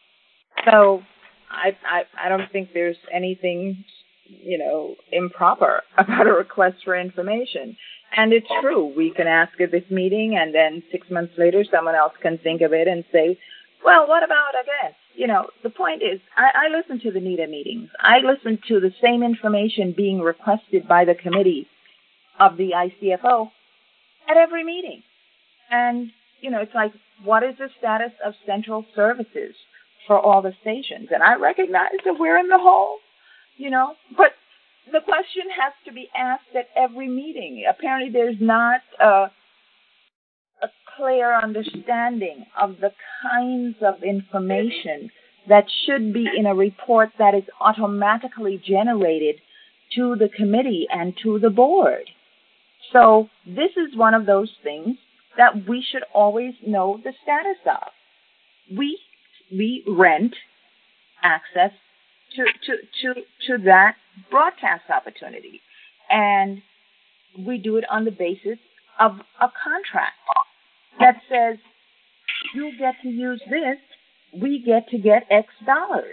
So I, I I don't think there's anything, you know, improper about a request for information. And it's true, we can ask at this meeting, and then six months later someone else can think of it and say, well, what about again? You know, the point is, I, I listen to the NETA meetings. I listen to the same information being requested by the committee of the I C F O at every meeting. And, you know, it's like, what is the status of central services for all the stations? And I recognize that we're in the hole, you know, but the question has to be asked at every meeting. Apparently there's not a, a clear understanding of the kinds of information that should be in a report that is automatically generated to the committee and to the board. So this is one of those things that we should always know the status of. We we rent access to to to, to that broadcast opportunity, and we do it on the basis of a contract that says you get to use this, we get to get X dollars.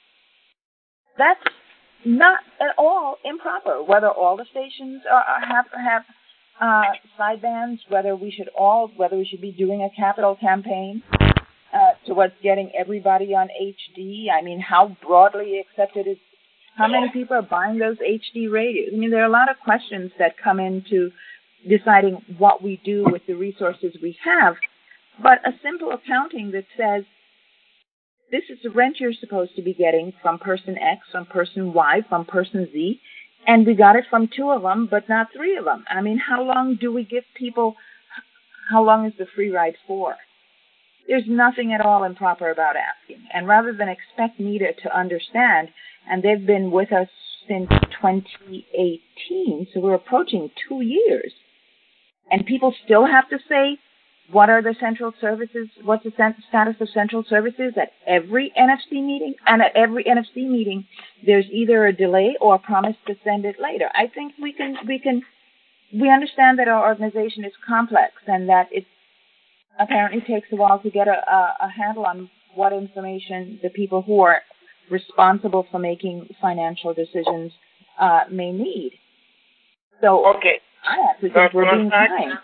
That's not at all improper. Whether all the stations are, are have have uh, sidebands, whether we should all, whether we should be doing a capital campaign uh, towards getting everybody on H D. I mean, how broadly accepted is? How many people are buying those H D radios? I mean, there are a lot of questions that come into deciding what we do with the resources we have. But a simple accounting that says, this is the rent you're supposed to be getting from person X, from person Y, from person Z, and we got it from two of them, but not three of them. I mean, how long do we give people, how long is the free ride for? There's nothing at all improper about asking. And rather than expect NETA to understand, and they've been with us since twenty eighteen, so we're approaching two years, and people still have to say, what are the central services, what's the status of central services at every N F C meeting? And at every N F C meeting, there's either a delay or a promise to send it later. I think we can, we can, we understand that our organization is complex and that it apparently takes a while to get a, a, a handle on what information the people who are responsible for making financial decisions uh, may need. So okay. I actually think we're being kind.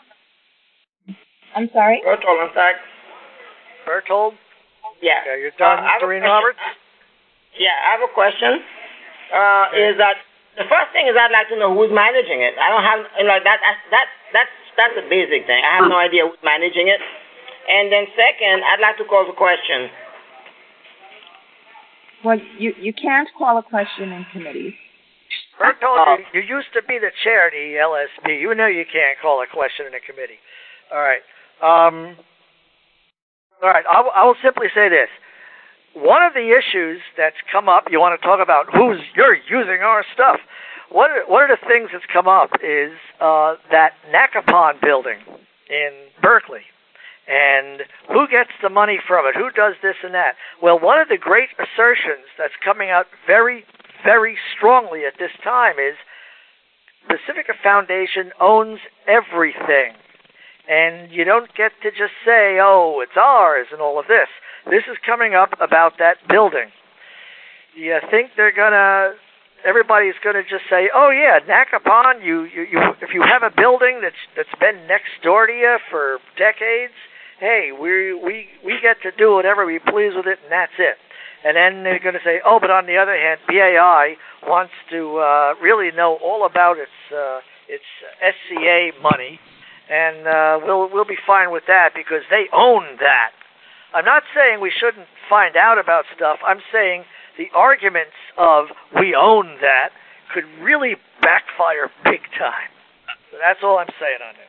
I'm sorry? Bertold, in fact. Bertold? Yeah. Yeah, you're done, uh, Serene Roberts? Yeah, I have a question. Uh, okay. Is that the first thing is I'd like to know who's managing it. I don't have, you know, that that that that's that's a basic thing. I have no idea who's managing it. And then second, I'd like to call the question. Well, you you can't call a question in committee. Berthold, you, you used to be the chair of the L S B. You know you can't call a question in a committee. All right. Um, all right. I, w- I will simply say this. One of the issues that's come up, you want to talk about who's you're using our stuff. One of, one of the things that's come up is uh, that Nakapon building in Berkeley. And who gets the money from it? Who does this and that? Well, one of the great assertions that's coming out very, very strongly at this time is Pacifica Foundation owns everything. And you don't get to just say, oh, it's ours and all of this. This is coming up about that building. You think they're going to, everybody's going to just say, oh, yeah, Nakapon, you, you, you, if you have a building that's that's been next door to you for decades, hey, we we we get to do whatever we please with it, and that's it. And then they're going to say, oh, but on the other hand, B A I wants to uh, really know all about its uh, its S C A money, and uh, we'll we'll be fine with that because they own that. I'm not saying we shouldn't find out about stuff. I'm saying the arguments of we own that could really backfire big time. So that's all I'm saying on this.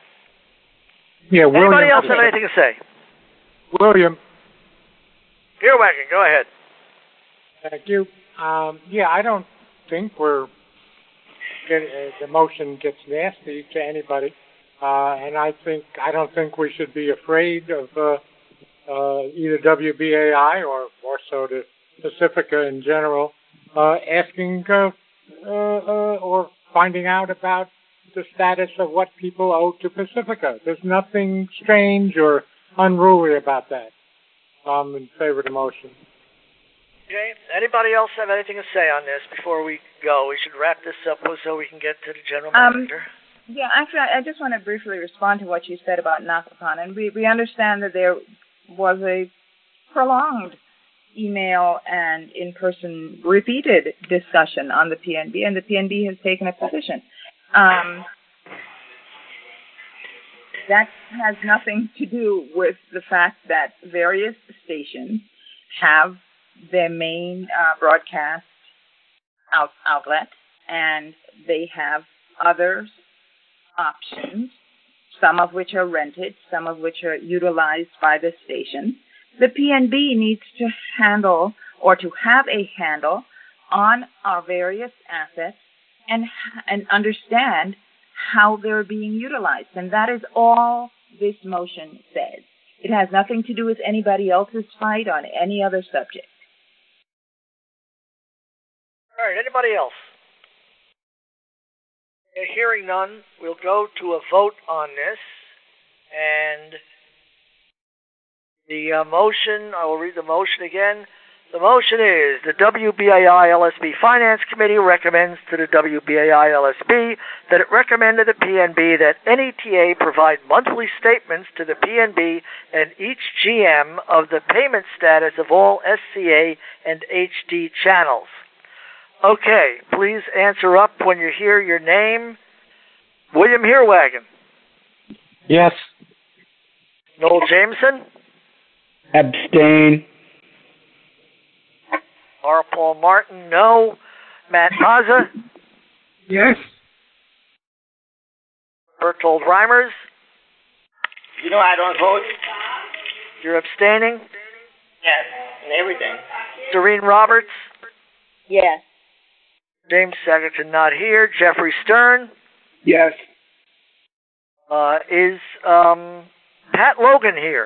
Yeah, William, Anybody else have anything to say? William. Earwagging, go ahead. Thank you. Um, yeah, I don't think we're get, uh, the motion gets nasty to anybody, uh, and I think I don't think we should be afraid of uh, uh, either W B A I or more so the Pacifica in general uh, asking uh, uh, uh, or finding out about the status of what people owe to Pacifica. There's nothing strange or unruly about that. I'm in favor of the motion. Okay. Anybody else have anything to say on this before we go? We should wrap this up so we can get to the general manager. Um, yeah, actually, I just want to briefly respond to what you said about Nakapon. And we, we understand that there was a prolonged email and in-person repeated discussion on the P N B, and the P N B has taken a position. Um, that has nothing to do with the fact that various stations have their main uh, broadcast out, outlet, and they have other options, some of which are rented, some of which are utilized by the station. The P N B needs to handle or to have a handle on our various assets and and understand how they're being utilized. And that is all this motion says. It has nothing to do with anybody else's fight on any other subject. All right, anybody else? Hearing none, we'll go to a vote on this. And the uh, motion, I will read the motion again. The motion is the W B A I L S B Finance Committee recommends to the W B A I L S B that it recommend to the P N B that N E T A provide monthly statements to the P N B and each G M of the payment status of all S C A and H D channels. Okay, please answer up when you hear your name. William Heerwagen. Yes. Noel Jameson. Abstain. R. Paul Martin, no. Matt Mazza. Yes. Berthold Reimers. You know I don't vote. You're abstaining. Yes, and everything. Doreen Roberts. Yes. James Sagerton not here. Jeffrey Stern. Yes. Uh, is um, Pat Logan here?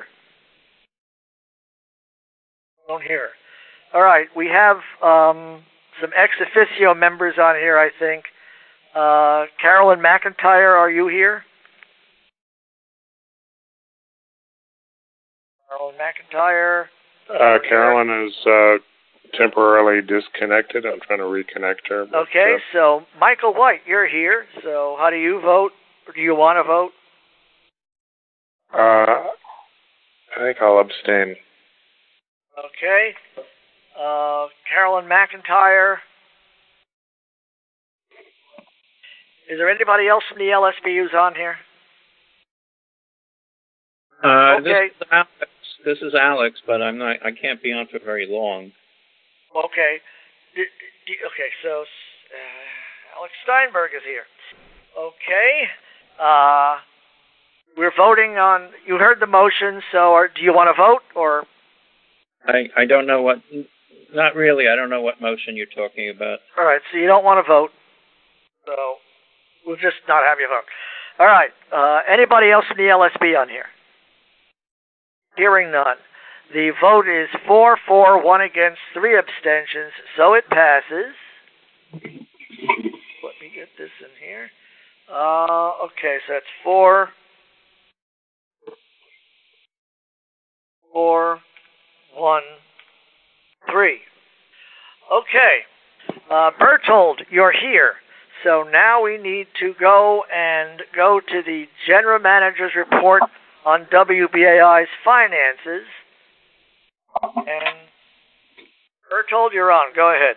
Don't hear her. All right, we have um, some ex officio members on here, I think. Uh, Carolyn McIntyre, are you here? Carolyn McIntyre. Uh, Carolyn is uh, temporarily disconnected. I'm trying to reconnect her. But, okay, uh, so Michael White, you're here. So how do you vote? Or do you want to vote? uh, I think I'll abstain. Okay. Uh, Carolyn McIntyre. Is there anybody else from the L S B who's on here? Uh, okay. This is Alex. This is Alex, but I'm not. I can't be on for very long. Okay. D- d- okay. So, uh, Alex Steinberg is here. Okay. Uh, we're voting on. You heard the motion, so are, do you want to vote or? I I don't know what. Not really. I don't know what motion you're talking about. All right. So you don't want to vote. So we'll just not have you vote. All right. Uh, anybody else from the L S B on here? Hearing none. The vote is four, four, one against, three abstentions, so it passes. Let me get this in here. Uh, okay, so that's four, four, one, three. Okay, uh, Berthold, you're here. So now we need to go and go to the General Manager's report on W B A I's finances. And Berthold, you're on. Go ahead.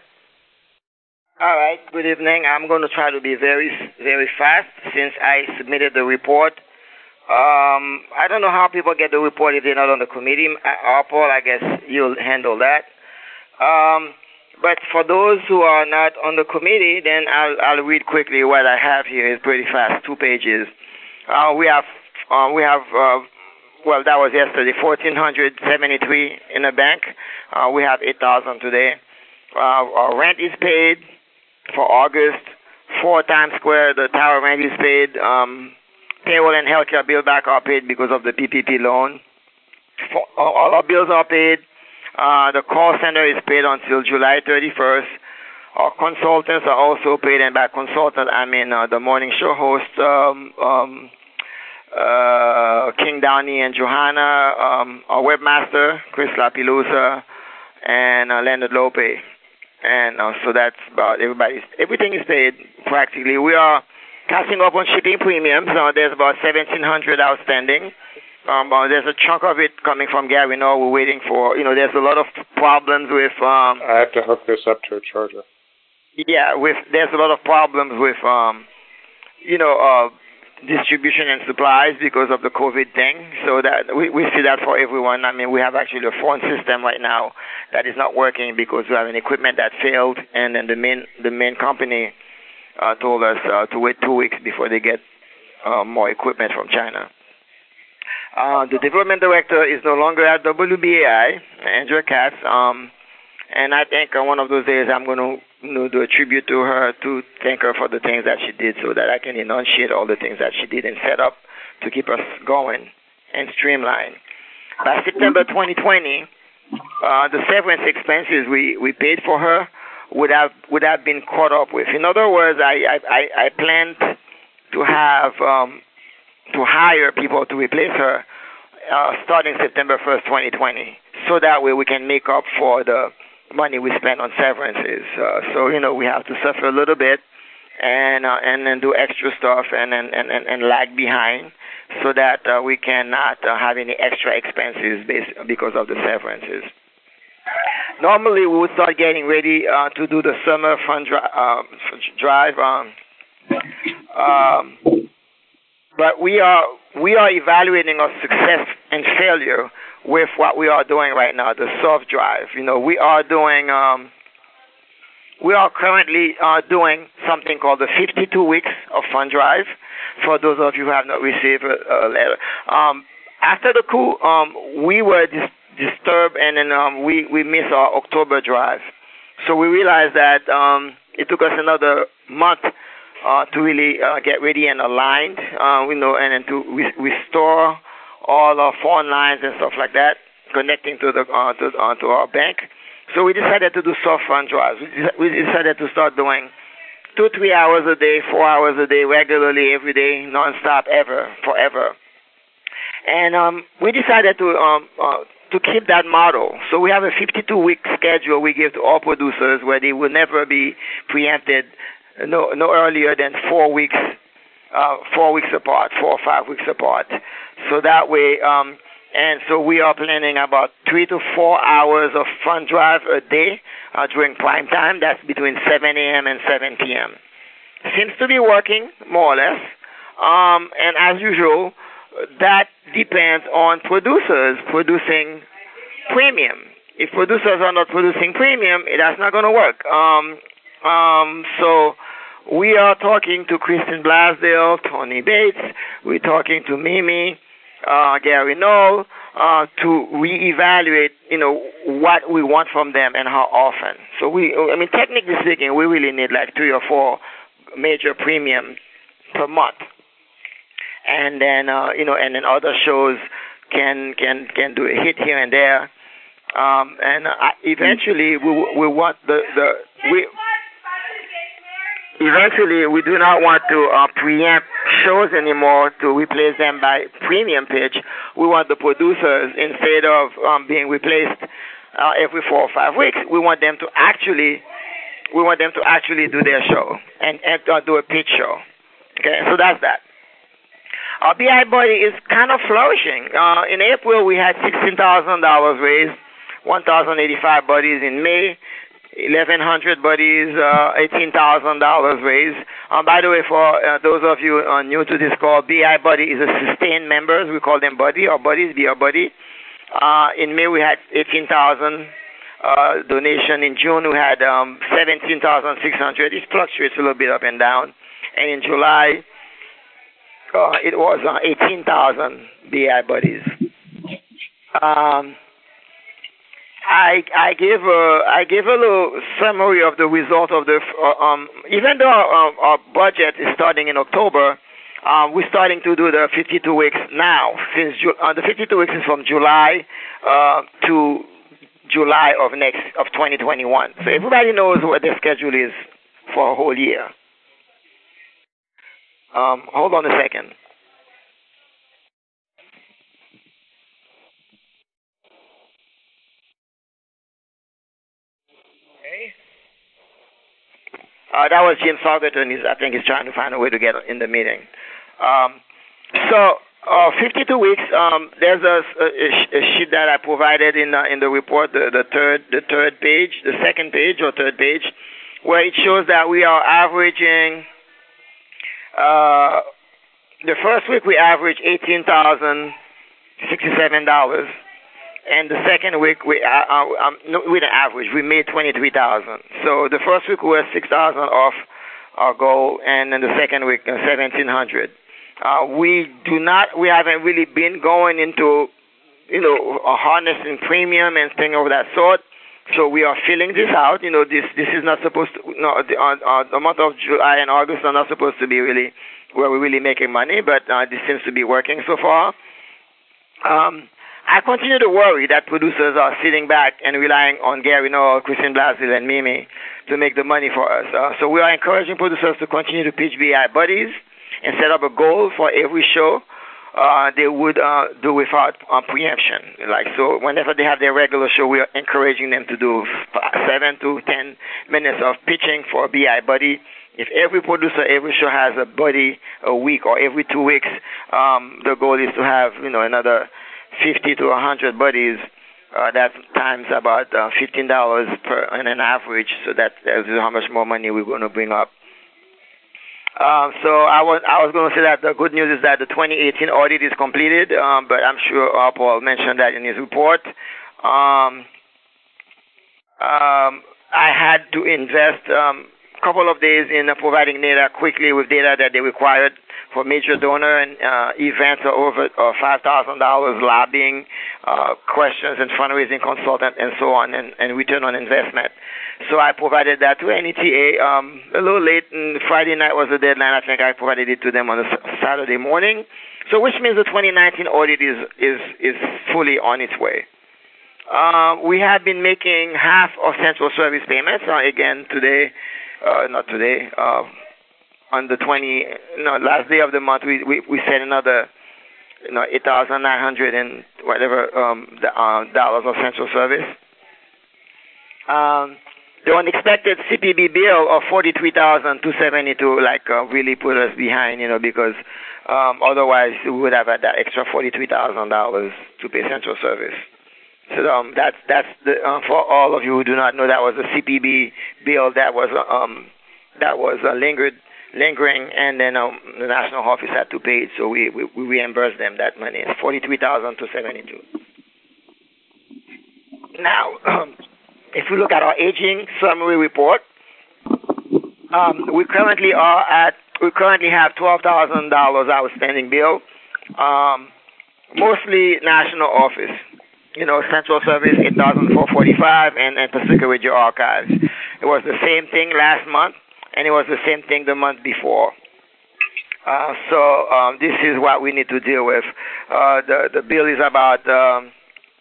All right. Good evening. I'm going to try to be very, very fast since I submitted the report. Um, I don't know how people get the report if they're not on the committee. Uh, Paul, I guess you'll handle that. Um, but for those who are not on the committee, then I'll, I'll read quickly what I have here. It's pretty fast, two pages. Uh, we have, uh, we have. Uh, Well, that was yesterday, one thousand four hundred seventy-three in the bank. Uh, we have eight thousand today. Uh, our rent is paid for August. Four Times Square, the tower rent is paid. Um, payroll and healthcare bill back are paid because of the P P P loan. For, all our bills are paid. Uh, the call center is paid until July thirty-first. Our consultants are also paid, and by consultant, I mean uh, the morning show host, um, um, Uh, King Downey and Johanna, um, our webmaster, Chris Lapilusa, and uh, Leonard Lope. And uh, so that's about everybody's, everything is paid practically. We are catching up on shipping premiums. Uh, there's about seventeen hundred outstanding. Um, uh, there's a chunk of it coming from Gary Null. We're waiting for, you know, there's a lot of problems with... Um, I have to hook this up to a charger. Yeah, with there's a lot of problems with, um, you know, uh, distribution and supplies because of the COVID thing. So that we, we see that for everyone. I mean, we have actually a phone system right now that is not working because we have an equipment that failed, and then the main the main company uh, told us uh, to wait two weeks before they get uh, more equipment from China. Uh, the development director is no longer at W B A I, Andrea Katz, um, and I think on one of those days I'm going to you know, do a tribute to her to thank her for the things that she did so that I can enunciate all the things that she did and set up to keep us going and streamline. By September twenty twenty, uh, the severance expenses we, we paid for her would have would have been caught up with. In other words, I I, I planned to have um, to hire people to replace her uh, starting September first, twenty twenty, so that way we can make up for the money we spend on severances. Uh, so, you know, we have to suffer a little bit and uh, and then do extra stuff and, and, and, and lag behind so that uh, we cannot uh, have any extra expenses based because of the severances. Normally, we would start getting ready uh, to do the summer fund dri- uh, drive. Um, um, but we are we are evaluating our success and failure with what we are doing right now, the soft drive. You know, we are doing, um, we are currently uh, doing something called the fifty-two weeks of fund drive. For those of you who have not received a, a letter, um, after the coup, um, we were dis- disturbed, and then um, we we missed our October drive. So we realized that um, it took us another month uh, to really uh, get ready and aligned, uh, you know, and then to re- restore all our phone lines and stuff like that, connecting to the uh, to, uh, to our bank. So we decided to do soft fund drives. We decided to start doing two, three hours a day, four hours a day, regularly, every day, nonstop, ever, forever. And um, we decided to um, uh, to keep that model. So we have a fifty-two week schedule we give to all producers where they will never be preempted no no earlier than four weeks. Uh, four weeks apart, four or five weeks apart. So that way, um, and so we are planning about three to four hours of fund drive a day uh, during prime time. That's between seven a.m. and seven p.m. Seems to be working, more or less. Um, and as usual, that depends on producers producing premium. If producers are not producing premium, that's not going to work. Um, um, so we are talking to Kristen Blasdale, Tony Bates. We're talking to Mimi, uh, Gary Knoll, uh, to reevaluate, you know, what we want from them and how often. So we, I mean, technically speaking, we really need like three or four major premiums per month. And then, uh, you know, and then other shows can can can do a hit here and there. Um, and uh, eventually, we we want the the we. Eventually, we do not want to uh, preempt shows anymore to replace them by premium pitch. We want the producers, instead of um, being replaced uh, every four or five weeks, we want them to actually, we want them to actually do their show and, and uh, do a pitch show. Okay, so that's that. Our B I Buddy is kind of flourishing. Uh, in April, we had sixteen thousand dollars raised, one thousand eighty-five buddies in May. eleven hundred buddies, uh, eighteen thousand dollars raised. Um, by the way, for uh, those of you uh, new to this call, B I Buddy is a sustained members. We call them Buddy or Buddies, Be Our Buddy. Uh, in May, we had eighteen thousand uh, donation. In June, we had um, seventeen thousand six hundred. It fluctuates a little bit up and down. And in July, uh, it was uh, eighteen thousand B I Buddies. Um, I I give a I give a little summary of the result of the uh, um even though our, our budget is starting in October, uh, we're starting to do the fifty-two weeks now. Since Ju- uh, the fifty-two weeks is from July uh, to July of next of twenty twenty-one. So everybody knows what their schedule is for a whole year. Um, hold on a second. Uh, that was Jim Saugerton. He's, I think he's trying to find a way to get in the meeting. Um, so, uh, fifty-two weeks. Um, there's a, a, a sheet that I provided in uh, in the report, the, the third the third page, the second page or third page, where it shows that we are averaging. Uh, the first week we averaged eighteen thousand sixty-seven dollars. And the second week, we uh, uh, um, no, we didn't average. We made twenty-three thousand. So the first week we were six thousand off our goal, and then the second week uh, seventeen hundred. Uh, we do not. We haven't really been going into, you know, a harnessing premium and things of that sort. So we are filling this out. You know, this this is not supposed to. No, the, uh, uh, the month of July and August are not supposed to be really where we're really making money, but uh, this seems to be working so far. Um. I continue to worry that producers are sitting back and relying on Gary Knoll, Kristen Blasdale, and Mimi to make the money for us. Uh, so we are encouraging producers to continue to pitch B I Buddies and set up a goal for every show uh, they would uh, do without uh, preemption. Like so, whenever they have their regular show, we are encouraging them to do seven to ten minutes of pitching for a B I Buddy. If every producer, every show has a buddy a week or every two weeks, um, the goal is to have, you know, another fifty to one hundred buddies. Uh, that times about uh, fifteen dollars per on an average. So that tells you how much more money we're going to bring up. Um, so I was I was going to say that the good news is that the twenty eighteen audit is completed, um, but I'm sure uh, Paul mentioned that in his report. Um, um, I had to invest um, a couple of days in uh, providing data quickly with data that they required for major donor and uh, events are over uh, five thousand dollars, lobbying, uh, questions and fundraising consultant, and so on, and, and return on investment. So I provided that to N E T A um, a little late, and Friday night was the deadline. I think I provided it to them on a Saturday morning. So which means the twenty nineteen audit is, is, is fully on its way. Uh, we have been making half of central service payments. Uh, again, today, uh, not today, uh, on the twenty, no, last day of the month, we we, we set another, you know, eight thousand nine hundred and whatever um, the, uh, dollars of central service. Um, the unexpected C P B bill of forty-three thousand two seventy-two, like, uh, really put us behind, you know, because um, otherwise we would have had that extra forty-three thousand dollars to pay central service. So um, that's that's the uh, for all of you who do not know, that was a C P B bill that was um that was uh, lingered. lingering, and then um, the national office had to pay it, so we, we, we reimbursed them that money. It's forty-three thousand two seventy-two. Now, um, if we look at our aging summary report, Um, we currently are at, we currently have twelve thousand dollars outstanding bill, um, mostly national office. You know, Central Service eight thousand four hundred forty-five and, and Pacific Radio Archives. It was the same thing last month, and it was the same thing the month before. Uh, so um, this is what we need to deal with. Uh, the the bill is about um,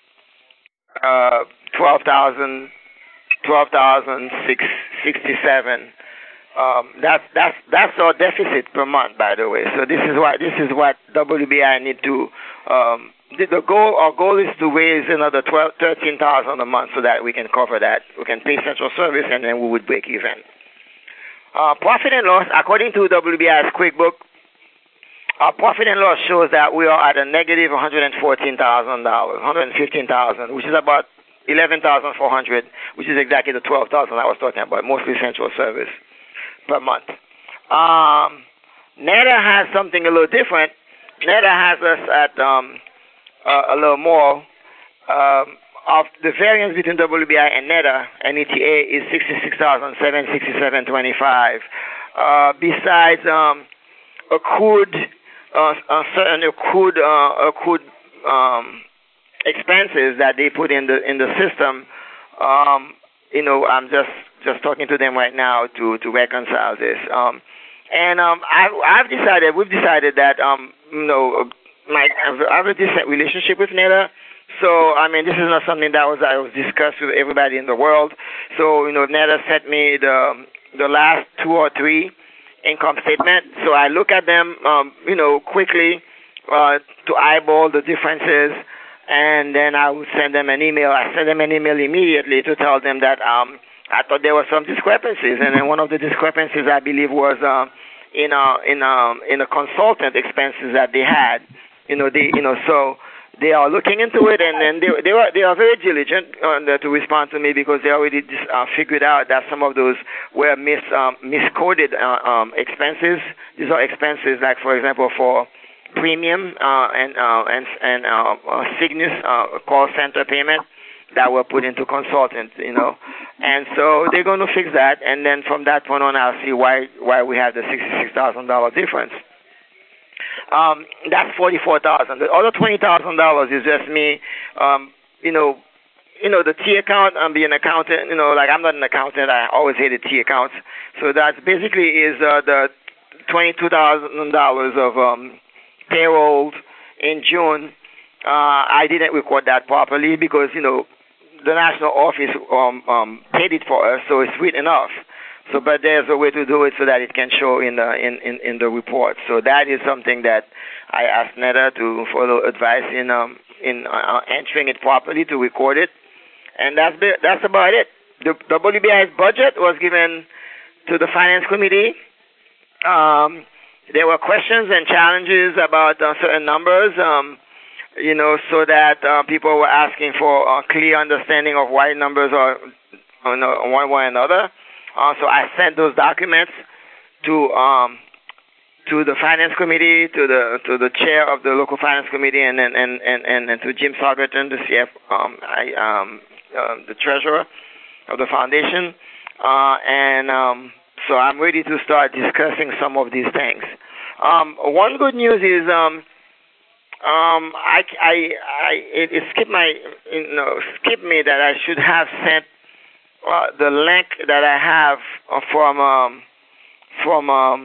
uh, twelve thousand, twelve thousand six sixty-seven. Um, that's that's that's our deficit per month, by the way. So this is what this is what W B I need to. Um, the, the goal our goal is to raise another twelve, thirteen thousand a month so that we can cover that. We can pay Central Service, and then we would break even. Uh, profit and loss, according to W B I's QuickBook, our profit and loss shows that we are at a negative one hundred fourteen thousand dollars, one hundred fifteen thousand dollars, which is about eleven thousand four hundred dollars, which is exactly the twelve thousand dollars I was talking about, mostly Central Service per month. Um, NEDA has something a little different. NEDA has us at um, uh, a little more. Um, of the variance between W B I and NEDA and E T A is sixty-six thousand seven hundred sixty-seven dollars and twenty-five cents. Uh, besides um, accrued, uh, uh, certain accrued, uh, accrued um, expenses that they put in the in the system, um, you know, I'm just just talking to them right now to to reconcile this. Um, and um, I've I've decided we've decided that um, you know, my I have a decent relationship with NEDA. So, I mean, this is not something that was I was discussed with everybody in the world. So, you know, NEDA sent me the the last two or three income statement. So I look at them, um, you know, quickly uh, to eyeball the differences, and then I would send them an email. I sent them an email immediately to tell them that um, I thought there were some discrepancies, and then one of the discrepancies I believe was uh, in a in a in a consultant expenses that they had. You know, they you know so. They are looking into it, and then they they are they are very diligent uh, to respond to me because they already uh, figured out that some of those were mis um, miscoded uh, um, expenses. These are expenses like, for example, for premium uh, and uh, and and uh, uh, Cygnus uh, call center payment that were put into consultant, you know, and so they're going to fix that, and then from that point on, I'll see why why we have the sixty-six thousand dollar difference. Um, that's forty-four thousand dollars. The other twenty thousand dollars is just me, um, you know, you know, the T account. I'm being an accountant, you know, like I'm not an accountant. I always hated T accounts. So that basically is uh, the twenty-two thousand dollars of um, payroll in June. Uh, I didn't record that properly because, you know, the national office um, um, paid it for us, so it's written off. So, but there's a way to do it so that it can show in the in, in, in the report. So that is something that I asked NEDA to follow advice in um in uh, entering it properly to record it, and that's that's about it. The W B I's budget was given to the Finance Committee. Um, there were questions and challenges about uh, certain numbers. Um, you know, so that uh, people were asking for a clear understanding of why numbers are on one way or another. Uh, so I sent those documents to um, to the Finance Committee, to the to the chair of the local Finance Committee, and and and, and, and to Jim Saugerton, the C F, um, I, um, uh, the treasurer of the foundation, uh, and um, so I'm ready to start discussing some of these things. Um, one good news is um, um, I I I it, it skipped my you know skipped me that I should have sent. Uh, the link that I have uh, from um, from um,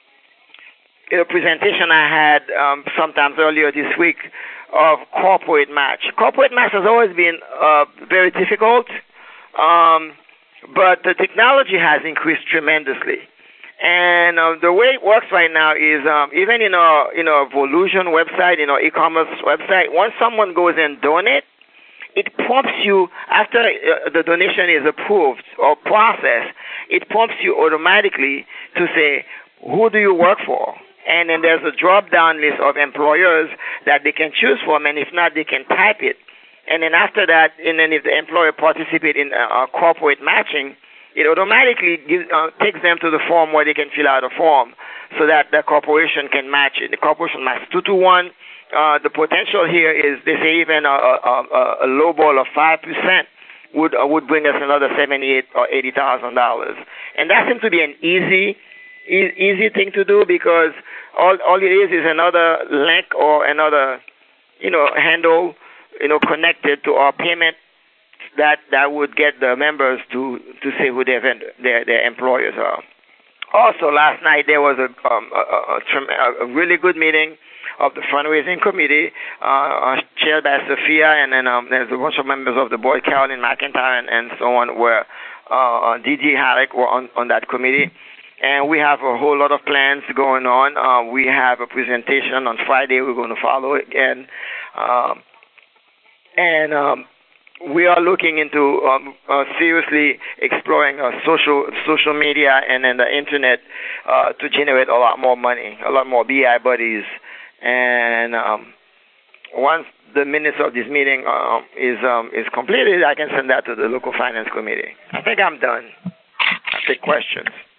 a presentation I had um, sometimes earlier this week of corporate match. Corporate match has always been uh, very difficult, um, but the technology has increased tremendously. And uh, the way it works right now is um, even in our in our Volusion website, in our e-commerce website, once someone goes and donates, it prompts you, after uh, the donation is approved or processed, it prompts you automatically to say, who do you work for? And then there's a drop-down list of employers that they can choose from, and if not, they can type it. And then after that, and then if the employer participates in uh, corporate matching, it automatically gives, uh, takes them to the form where they can fill out a form so that the corporation can match it. The corporation matches two to one. Uh, the potential here is, they say, even a, a, a, a low ball of five percent would uh, would bring us another seventy-eight or eighty thousand dollars, and that seems to be an easy e- easy thing to do because all all it is is another link or another you know handle you know connected to our payment that that would get the members to to say who their vendor, their their employers are. Also, last night there was a um, a, a, a really good meeting of the fundraising committee, uh, chaired by Sophia, and then um, there's a bunch of members of the board, Carolyn McIntyre, and, and so on, where uh, D G Halleck were on, on that committee. And we have a whole lot of plans going on. Uh, we have a presentation on Friday. We're going to follow again. Um, and um, we are looking into um, uh, seriously exploring uh, social social media and then the internet uh, to generate a lot more money, a lot more B I buddies. And um, once the minutes of this meeting um, is um, is completed, I can send that to the local finance committee. I think I'm done. I take questions.